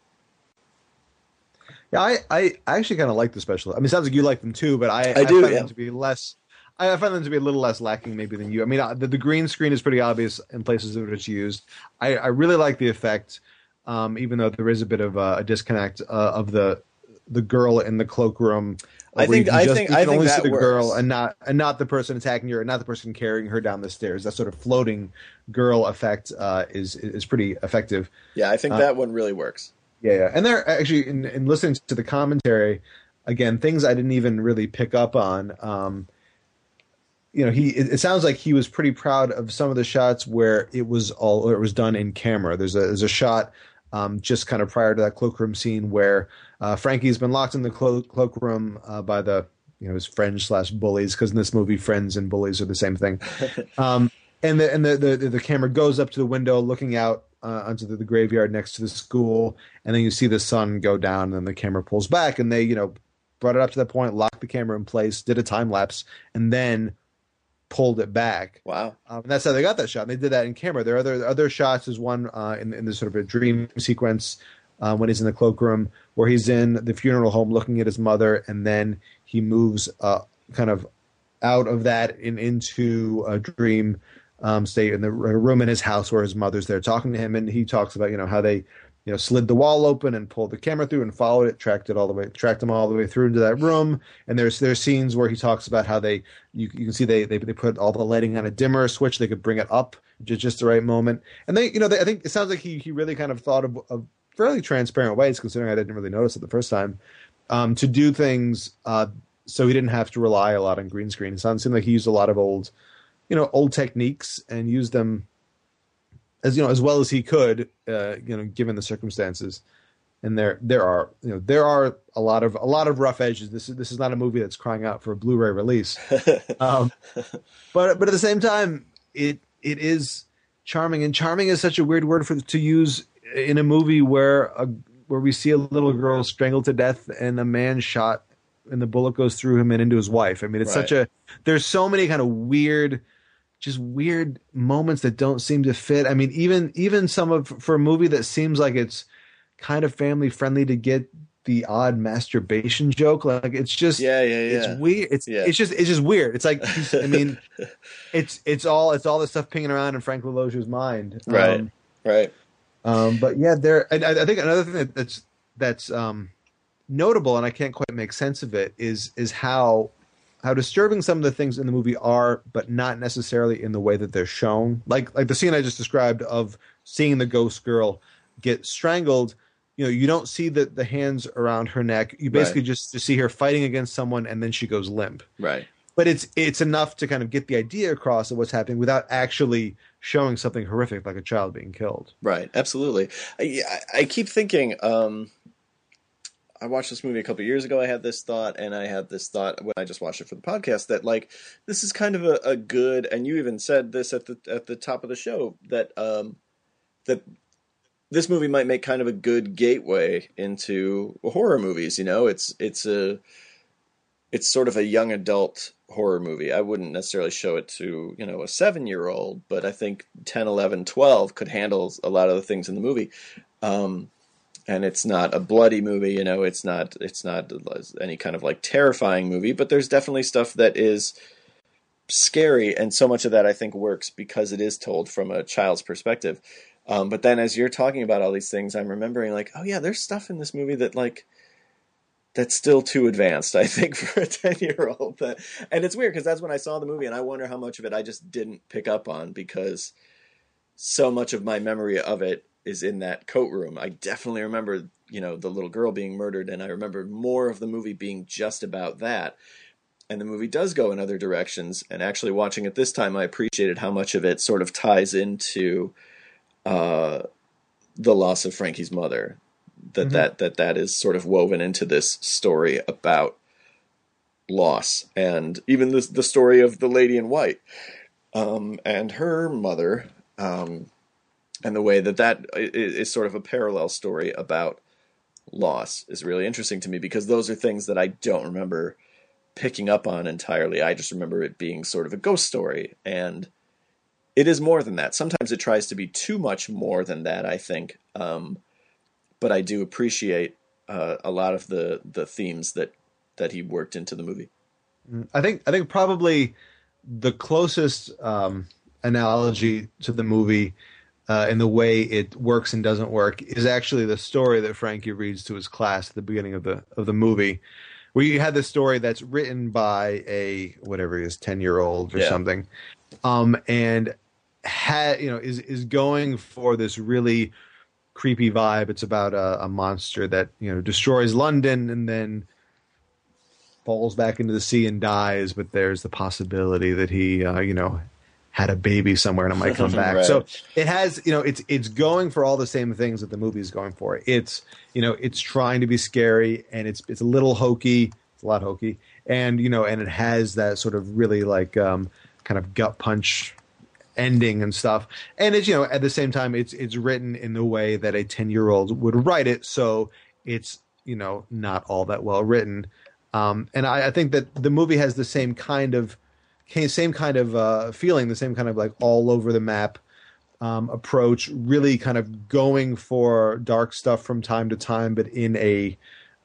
Yeah, I actually kind of like the special. I mean, it sounds like you like them too, but I do, find yeah. them to be less. I find them to be a little less lacking maybe than you. I mean, the green screen is pretty obvious in places that it's used. I really like the effect, even though there is a bit of a disconnect of the girl in the cloakroom. I think only that see the works. girl and not the person attacking her, and not the person carrying her down the stairs. That sort of floating girl effect is pretty effective. Yeah, I think that one really works. Yeah, and they're actually in listening to the commentary again, things I didn't even really pick up on. It sounds like he was pretty proud of some of the shots where it was done in camera. There's a shot just kind of prior to that cloakroom scene where Frankie's been locked in the cloakroom by his friends / bullies, because in this movie friends and bullies are the same thing. And the camera goes up to the window looking out onto the graveyard next to the school, and then you see the sun go down, and then the camera pulls back, and they brought it up to that point, locked the camera in place, did a time lapse, and then pulled it back. Wow. And that's how they got that shot. And they did that in camera. There are other shots. There's one in this sort of a dream sequence when he's in the cloakroom, where he's in the funeral home looking at his mother, and then he moves kind of out of that into a dream state in the room in his house where his mother's there talking to him, and he talks about how they slid the wall open and pulled the camera through and followed it, tracked them all the way through into that room. And there's scenes where he talks about how you can see they put all the lighting on a dimmer switch. They could bring it up just the right moment. And I think it sounds like he really kind of thought of fairly transparent ways, considering I didn't really notice it the first time, to do things so he didn't have to rely a lot on green screen. It seemed like he used a lot of old techniques and used them as well as he could, given the circumstances. And there are a lot of rough edges. This is not a movie that's crying out for a Blu-ray release, but at the same time, it is charming, and charming is such a weird word to use in a movie where we see a little girl strangled to death and a man shot, and the bullet goes through him and into his wife. I mean, it's right. There's so many kind of weird moments that don't seem to fit. I mean, even for a movie that seems like it's kind of family friendly, to get the odd masturbation joke, like it's just it's weird. It's just weird. It's like it's all the stuff pinging around in Frank LaLoggia's mind. Right. But yeah, I think another thing that's notable, and I can't quite make sense of it, is how disturbing some of the things in the movie are, but not necessarily in the way that they're shown. Like the scene I just described of seeing the ghost girl get strangled. You don't see the hands around her neck. You basically just see her fighting against someone, and then she goes limp. Right. But it's enough to kind of get the idea across of what's happening without actually showing something horrific like a child being killed. Right. Absolutely. I keep thinking, I watched this movie a couple years ago. I had this thought, and I had this thought when I just watched it for the podcast that like this is kind of a good. And you even said this at the top of the show that that this movie might make kind of a good gateway into horror movies. You know, it's sort of a young adult horror movie. I wouldn't necessarily show it to, you know, a 7-year-old, but I think 10, 11, 12 could handle a lot of the things in the movie. And it's not a bloody movie, you know, it's not any kind of like terrifying movie, but there's definitely stuff that is scary. And so much of that I think works because it is told from a child's perspective. But then as you're talking about all these things, I'm remembering like, oh yeah, there's stuff in this movie that like, that's still too advanced, I think, for a 10-year-old. And it's weird because that's when I saw the movie, and I wonder how much of it I just didn't pick up on because so much of my memory of it is in that coat room. I definitely remember, you know, the little girl being murdered, and I remember more of the movie being just about that. And the movie does go in other directions, and actually watching it this time, I appreciated how much of it sort of ties into the loss of Frankie's mother. That is sort of woven into this story about loss, and even the story of the lady in white and her mother, and the way that is sort of a parallel story about loss is really interesting to me because those are things that I don't remember picking up on entirely. I just remember it being sort of a ghost story, and it is more than that. Sometimes it tries to be too much more than that, I think. But I do appreciate a lot of the themes that he worked into the movie. I think probably the closest analogy to the movie in the way it works and doesn't work is actually the story that Frankie reads to his class at the beginning of the movie, where you had this story that's written by a whatever he is 10-year-old or something, and is going for this really creepy vibe. It's about a monster that, you know, destroys London and then falls back into the sea and dies, but there's the possibility that he had a baby somewhere and it might come back. Right. So it has, you know, it's going for all the same things that the movie is going for. It's, you know, it's trying to be scary, and it's a little hokey. It's a lot hokey, and you know, and it has that sort of really like kind of gut punch ending and stuff. And it's, you know, at the same time, it's written in the way that a 10-year-old would write it, so it's, you know, not all that well written. And I think that the movie has the same kind of feeling, the same kind of like all over the map approach, really kind of going for dark stuff from time to time, but in a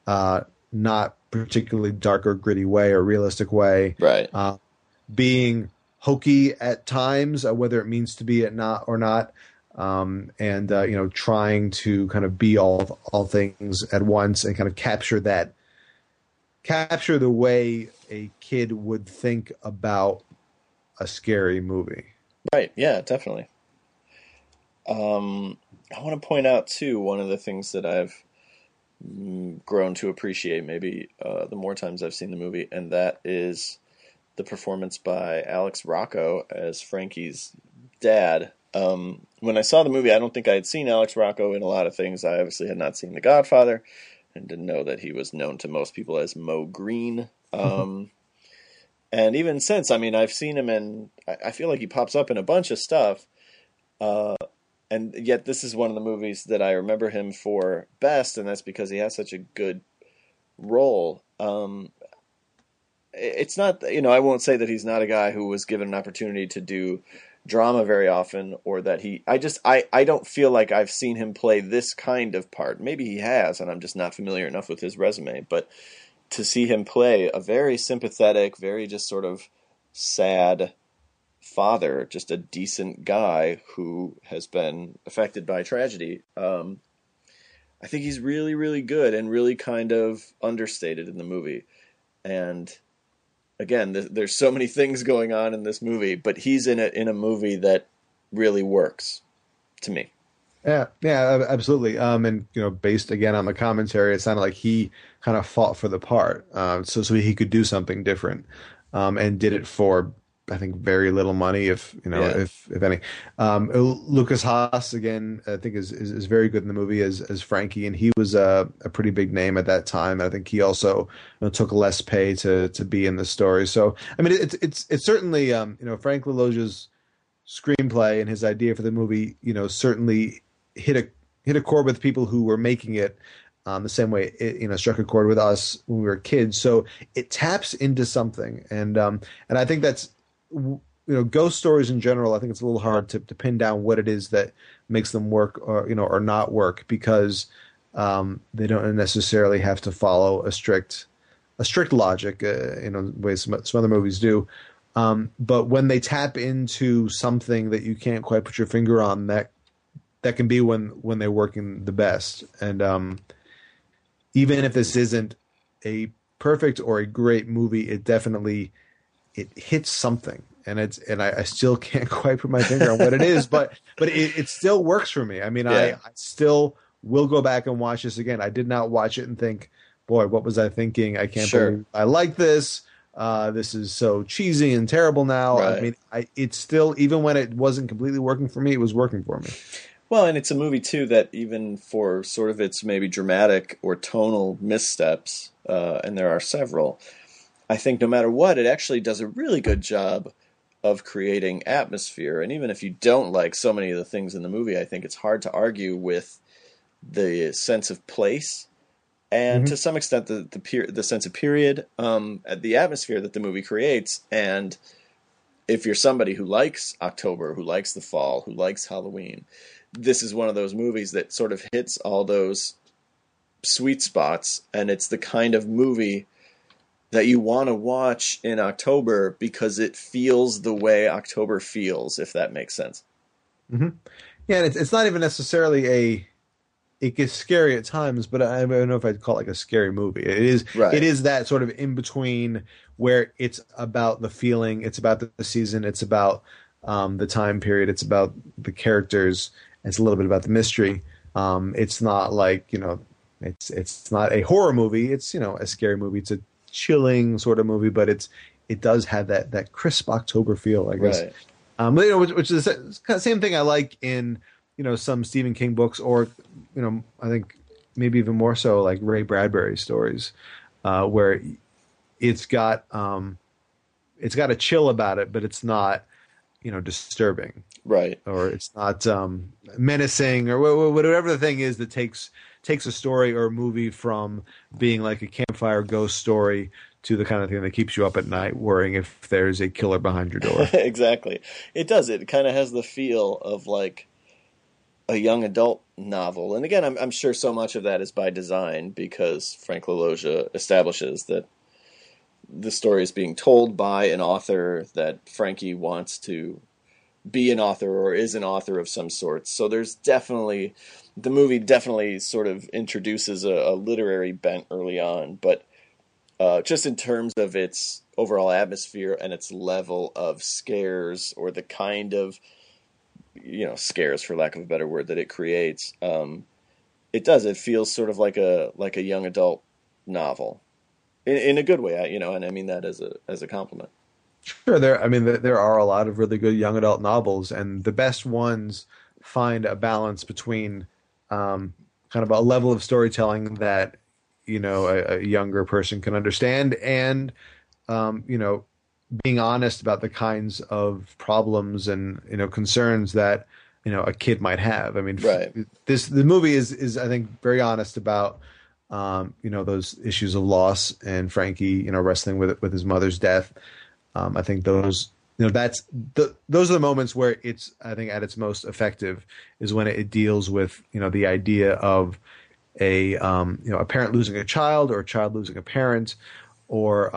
not particularly dark or gritty way or realistic way. Right. Being hokey at times, whether it means to be it not or not, and you know, trying to kind of be all things at once and kind of capture the way a kid would think about a scary movie. Right. Yeah, definitely. I want to point out too, one of the things that I've grown to appreciate maybe the more times I've seen the movie, and that is the performance by Alex Rocco as Frankie's dad. When I saw the movie, I don't think I had seen Alex Rocco in a lot of things. I obviously had not seen The Godfather and didn't know that he was known to most people as Mo Green. And even since, I mean, I've seen him in, I feel like he pops up in a bunch of stuff. And yet this is one of the movies that I remember him for best, and that's because he has such a good role. It's not, you know, I won't say that he's not a guy who was given an opportunity to do drama very often, or that I don't feel like I've seen him play this kind of part. Maybe he has, and I'm just not familiar enough with his resume, but to see him play a very sympathetic, very just sort of sad father, just a decent guy who has been affected by tragedy, I think he's really, really good and really kind of understated in the movie. And again, there's so many things going on in this movie, but he's in a movie that really works to me. Yeah, absolutely. And you know, based again on the commentary, it sounded like he kind of fought for the part, so he could do something different, and did it for I think very little money, if you know, Yeah. if any. Lucas Haas again, I think is very good in the movie as Frankie, and he was a pretty big name at that time. I think he also took less pay to be in the story. So I mean, it's certainly Frank LaLogia's screenplay and his idea for the movie, certainly hit a chord with people who were making it. The same way it struck a chord with us when we were kids. So it taps into something, and I think that's ghost stories in general. I think it's a little hard to pin down what it is that makes them work or not work, because they don't necessarily have to follow a strict logic the way some other movies do. But when they tap into something that you can't quite put your finger on, that can be when they're working the best. And even if this isn't a perfect or a great movie, it definitely hits something, and I still can't quite put my finger on what it is, but it still works for me. I mean, Yeah. I still will go back and watch this again. I did not watch it and think, boy, what was I thinking? I can't Sure. believe I like this. This is so cheesy and terrible now. Right. I mean, it's still, even when it wasn't completely working for me, it was working for me. Well, and it's a movie too that even for sort of its maybe dramatic or tonal missteps, and there are several, I think no matter what, it actually does a really good job of creating atmosphere. And even if you don't like so many of the things in the movie, I think it's hard to argue with the sense of place and to some extent the sense of period, the atmosphere that the movie creates. And if you're somebody who likes October, who likes the fall, who likes Halloween, this is one of those movies that sort of hits all those sweet spots, and it's the kind of movie that you want to watch in October because it feels the way October feels, if that makes sense. Mm-hmm. Yeah, and it's not even necessarily it gets scary at times, but I don't know if I'd call it like a scary movie. Right. It is that sort of in between where it's about the feeling, it's about the season, it's about the time period, it's about the characters, it's a little bit about the mystery. It's not like, it's not a horror movie. It's, a scary movie. It's a chilling sort of movie, but it does have that crisp October feel, I guess. Right. Which is the same thing I like in, some Stephen King books, or, I think maybe even more so like Ray Bradbury stories, where it's got a chill about it, but it's not, disturbing. Right. Or it's not menacing, or whatever the thing is that takes a story or a movie from being like a campfire ghost story to the kind of thing that keeps you up at night worrying if there's a killer behind your door. Exactly. It does. It kind of has the feel of like a young adult novel. And again, I'm sure so much of that is by design, because Frank LaLogia establishes that the story is being told by an author, that Frankie wants to be an author or is an author of some sort. So there's definitely, the movie definitely sort of introduces a literary bent early on, but just in terms of its overall atmosphere and its level of scares, or the kind of, scares, for lack of a better word, that it creates, it feels sort of like a young adult novel in a good way, and I mean that as a compliment. Sure, there are a lot of really good young adult novels, and the best ones find a balance between kind of a level of storytelling that a younger person can understand, and being honest about the kinds of problems and concerns that a kid might have. I mean, Right. the movie is I think very honest about those issues of loss, and Frankie wrestling with his mother's death. I think those those are the moments where it's, I think, at its most effective, is when it deals with the idea of a parent losing a child, or a child losing a parent, or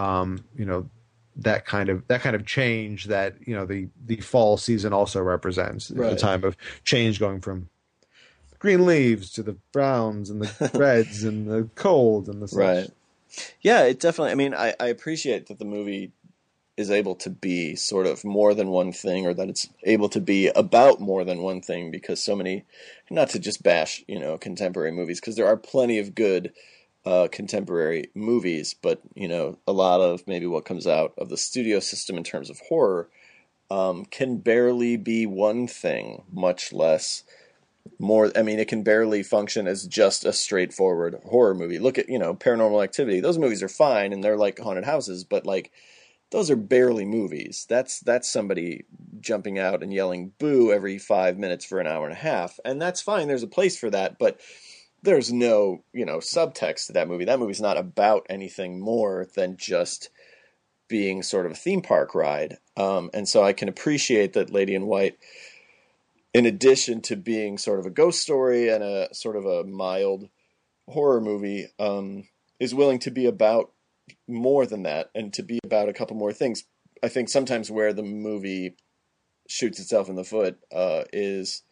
that kind of change that the fall season also represents. Right. The time of change, going from green leaves to the browns and the reds and the cold and the such. Right. Yeah, it definitely, I mean, I appreciate that the movie is able to be sort of more than one thing, or that it's able to be about more than one thing, because so many, not to just bash, contemporary movies, because there are plenty of good contemporary movies, but, a lot of maybe what comes out of the studio system in terms of horror can barely be one thing, much less more. I mean, it can barely function as just a straightforward horror movie. Look at, Paranormal Activity. Those movies are fine and they're like haunted houses, but like those are barely movies. That's somebody jumping out and yelling boo every 5 minutes for an hour and a half, and that's fine. There's a place for that, but there's no, subtext to that movie. That movie's not about anything more than just being sort of a theme park ride. And so I can appreciate that Lady in White, in addition to being sort of a ghost story and a sort of a mild horror movie, is willing to be about more than that and to be about a couple more things. I think sometimes where the movie shoots itself in the foot is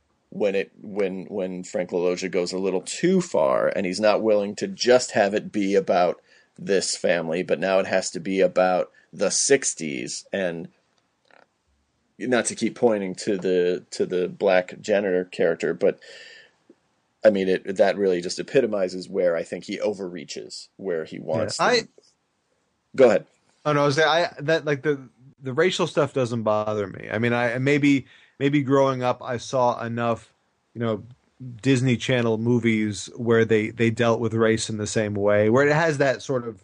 when Frank LaLoggia goes a little too far and he's not willing to just have it be about this family, but now it has to be about the 60s. And not to keep pointing to the black janitor character, but I mean, that really just epitomizes where I think he overreaches, where he wants to. Go ahead. Oh no, the racial stuff doesn't bother me. I mean, maybe growing up, I saw enough, Disney Channel movies where they dealt with race in the same way, where it has that sort of,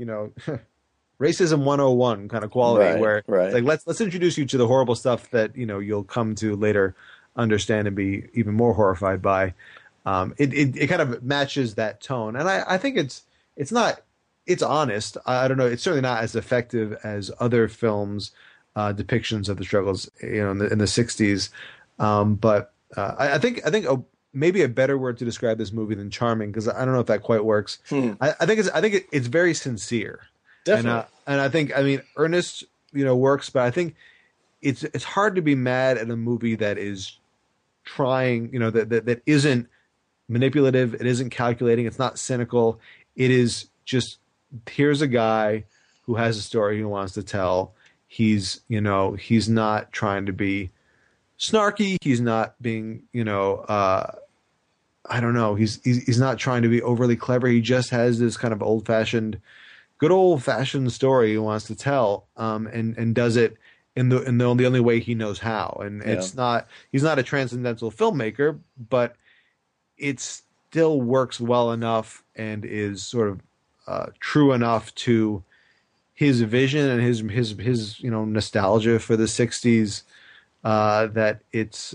racism 101 kind of quality, where it's like let's introduce you to the horrible stuff that you'll come to later understand and be even more horrified by. It kind of matches that tone, and I think it's honest. I don't know. It's certainly not as effective as other films' depictions of the struggles, in the 60s. But I think maybe a better word to describe this movie than charming, because I don't know if that quite works. I think it's very sincere. Definitely. And I think, earnest, works, but I think it's hard to be mad at a movie that is trying, that isn't manipulative. It isn't calculating. It's not cynical. It is just, here's a guy who has a story he wants to tell. He's not trying to be snarky. He's not being, I don't know. He's not trying to be overly clever. He just has this kind of good old fashioned story he wants to tell, and does it in the only way he knows how. And he's not a transcendental filmmaker, but it still works well enough and is sort of true enough to his vision and his nostalgia for the 60s, that it's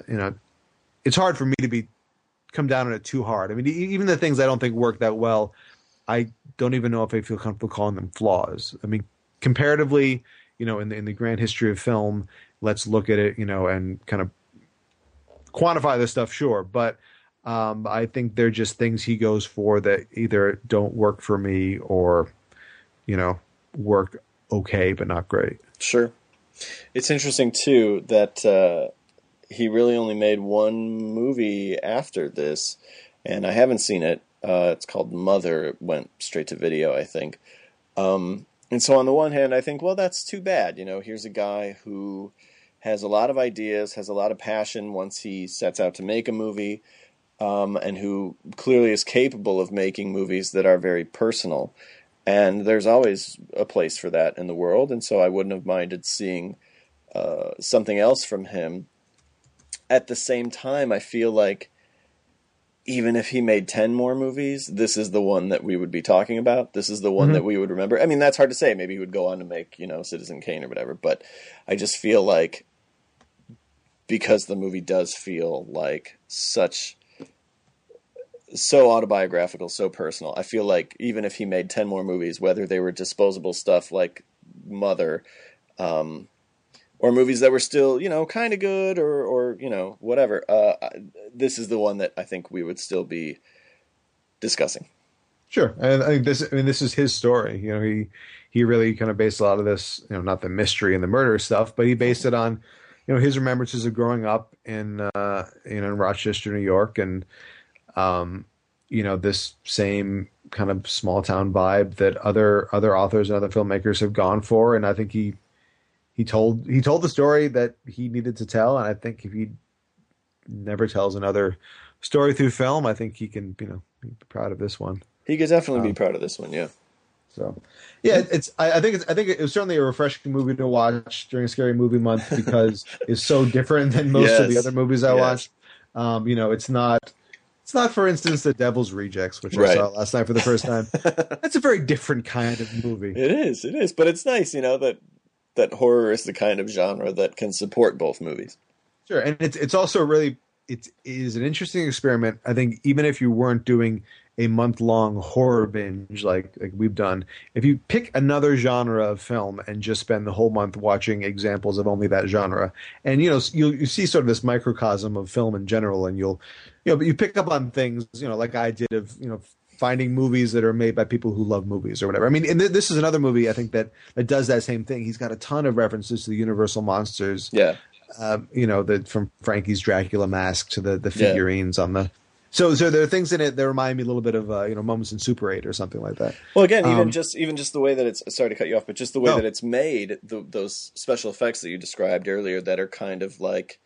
hard for me to come down on it too hard. I mean, even the things I don't think work that well, I don't even know if I feel comfortable calling them flaws. I mean, comparatively, in the grand history of film, let's look at it, and kind of quantify this stuff, sure. But I think they're just things he goes for that either don't work for me or, work okay but not great. Sure. It's interesting, too, that he really only made one movie after this, and I haven't seen it. It's called Mother. It went straight to video, I think. And so on the one hand, I think, well, that's too bad. Here's a guy who has a lot of ideas, has a lot of passion once he sets out to make a movie, and who clearly is capable of making movies that are very personal. And there's always a place for that in the world, and so I wouldn't have minded seeing something else from him. At the same time, I feel like even if he made 10 more movies, this is the one that we would be talking about. This is the one that we would remember. I mean, that's hard to say. Maybe he would go on to make, Citizen Kane or whatever. But I just feel like, because the movie does feel like so autobiographical, so personal, I feel like even if he made 10 more movies, whether they were disposable stuff like Mother, or movies that were still, kind of good or whatever, this is the one that I think we would still be discussing. Sure. And I think this is his story. He really kind of based a lot of this, not the mystery and the murder stuff, but he based it on, his remembrances of growing up in Rochester, New York, and, this same kind of small town vibe that other authors and other filmmakers have gone for. And I think he told the story that he needed to tell, and I think if he never tells another story through film, I think he can, be proud of this one. He could definitely be proud of this one, yeah. So, yeah, I think it was certainly a refreshing movie to watch during Scary Movie Month because it's so different than most of the other movies I watched. It's not, for instance, The Devil's Rejects, which I saw last night for the first time. That's a very different kind of movie. It is, but it's nice, that horror is the kind of genre that can support both movies. Sure, and it's also really it is an interesting experiment. I think even if you weren't doing a month-long horror binge like we've done, if you pick another genre of film and just spend the whole month watching examples of only that genre, and you see sort of this microcosm of film in general, and but you pick up on things like I did of finding movies that are made by people who love movies or whatever. I mean, and this is another movie I think that does that same thing. He's got a ton of references to the Universal monsters. Yeah. From Frankie's Dracula mask to the figurines on the. So there are things in it that remind me a little bit of Moments in Super 8 or something like that. Well, again, even just the way that it's, sorry to cut you off, but just the way that it's made, those special effects that you described earlier that are kind of like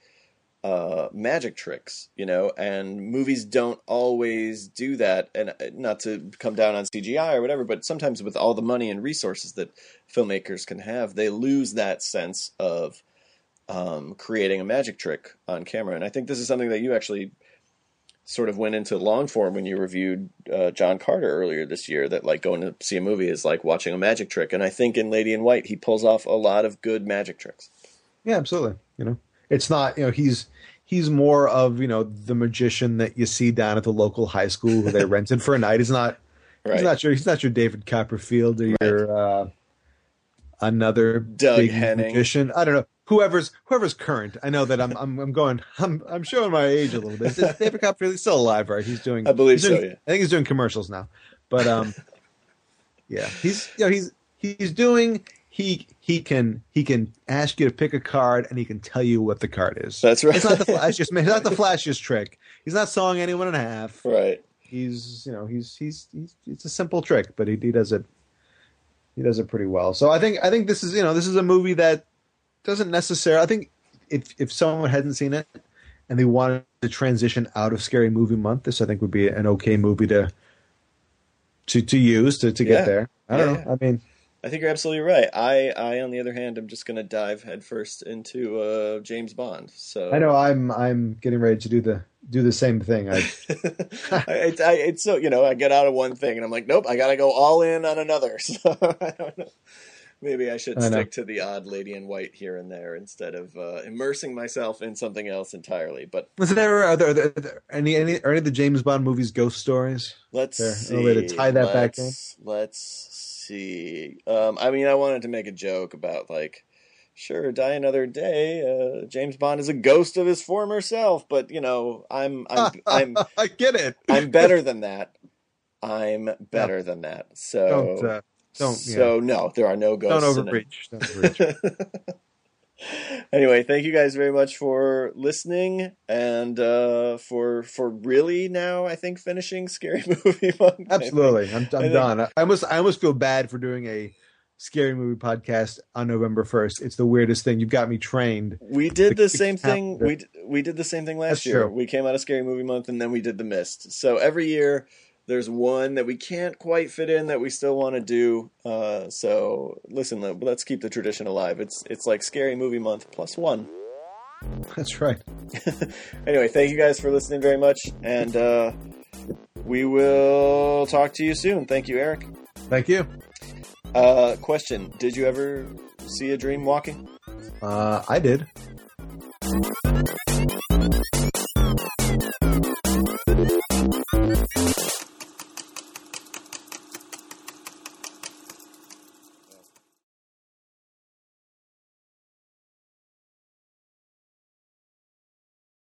magic tricks, and movies don't always do that. And not to come down on CGI or whatever, but sometimes with all the money and resources that filmmakers can have, they lose that sense of creating a magic trick on camera. And I think this is something that you actually sort of went into long form when you reviewed John Carter earlier this year, that like going to see a movie is like watching a magic trick. And I think in Lady in White, he pulls off a lot of good magic tricks. Yeah, absolutely. It's not, he's more of, the magician that you see down at the local high school who they rented for a night. He's not your David Copperfield or your another Doug big Henning magician. I don't know. Whoever's current. I know that I'm showing my age a little bit. Is David Copperfield? He's still alive, right? He's doing. I believe so. Yeah. I think he's doing commercials now, but yeah, he's doing. He can ask you to pick a card and he can tell you what the card is. That's right. It's not the flashiest trick. He's not sawing anyone in half. Right. He's it's a simple trick, but he does it. He does it pretty well. So I think this is a movie that doesn't necessarily. I think if someone hadn't seen it and they wanted to transition out of Scary Movie Month, this I think would be an okay movie to use to get there. I don't know. I mean, I think you're absolutely right. I on the other hand, am just going to dive headfirst into James Bond. So I know I'm getting ready to do the same thing. It's so I get out of one thing and I'm like, nope, I got to go all in on another. So I don't know. Maybe I should stick to the odd Lady in White here and there instead of immersing myself in something else entirely. But are there any of the James Bond movies ghost stories? Let's see. A way to tie that back in. Let's see. I mean, I wanted to make a joke about like, sure, Die Another Day. James Bond is a ghost of his former self, but I'm I get it. I'm better than that. I'm better than that. So. No, there are no ghosts. Don't overreach. Anyway, thank you guys very much for listening and for really now I think finishing Scary Movie Month. Absolutely, I'm done. I almost feel bad for doing a Scary Movie podcast on November 1st. It's the weirdest thing. You've got me trained. We did the same thing. We did the same thing last year. True. We came out of Scary Movie Month and then we did The Mist. So every year. There's one that we can't quite fit in that we still want to do. So listen, let's keep the tradition alive. It's like Scary Movie Month +1. That's right. Anyway, thank you guys for listening very much, and we will talk to you soon. Thank you, Eric. Thank you. Question: did you ever see a dream walking? I did.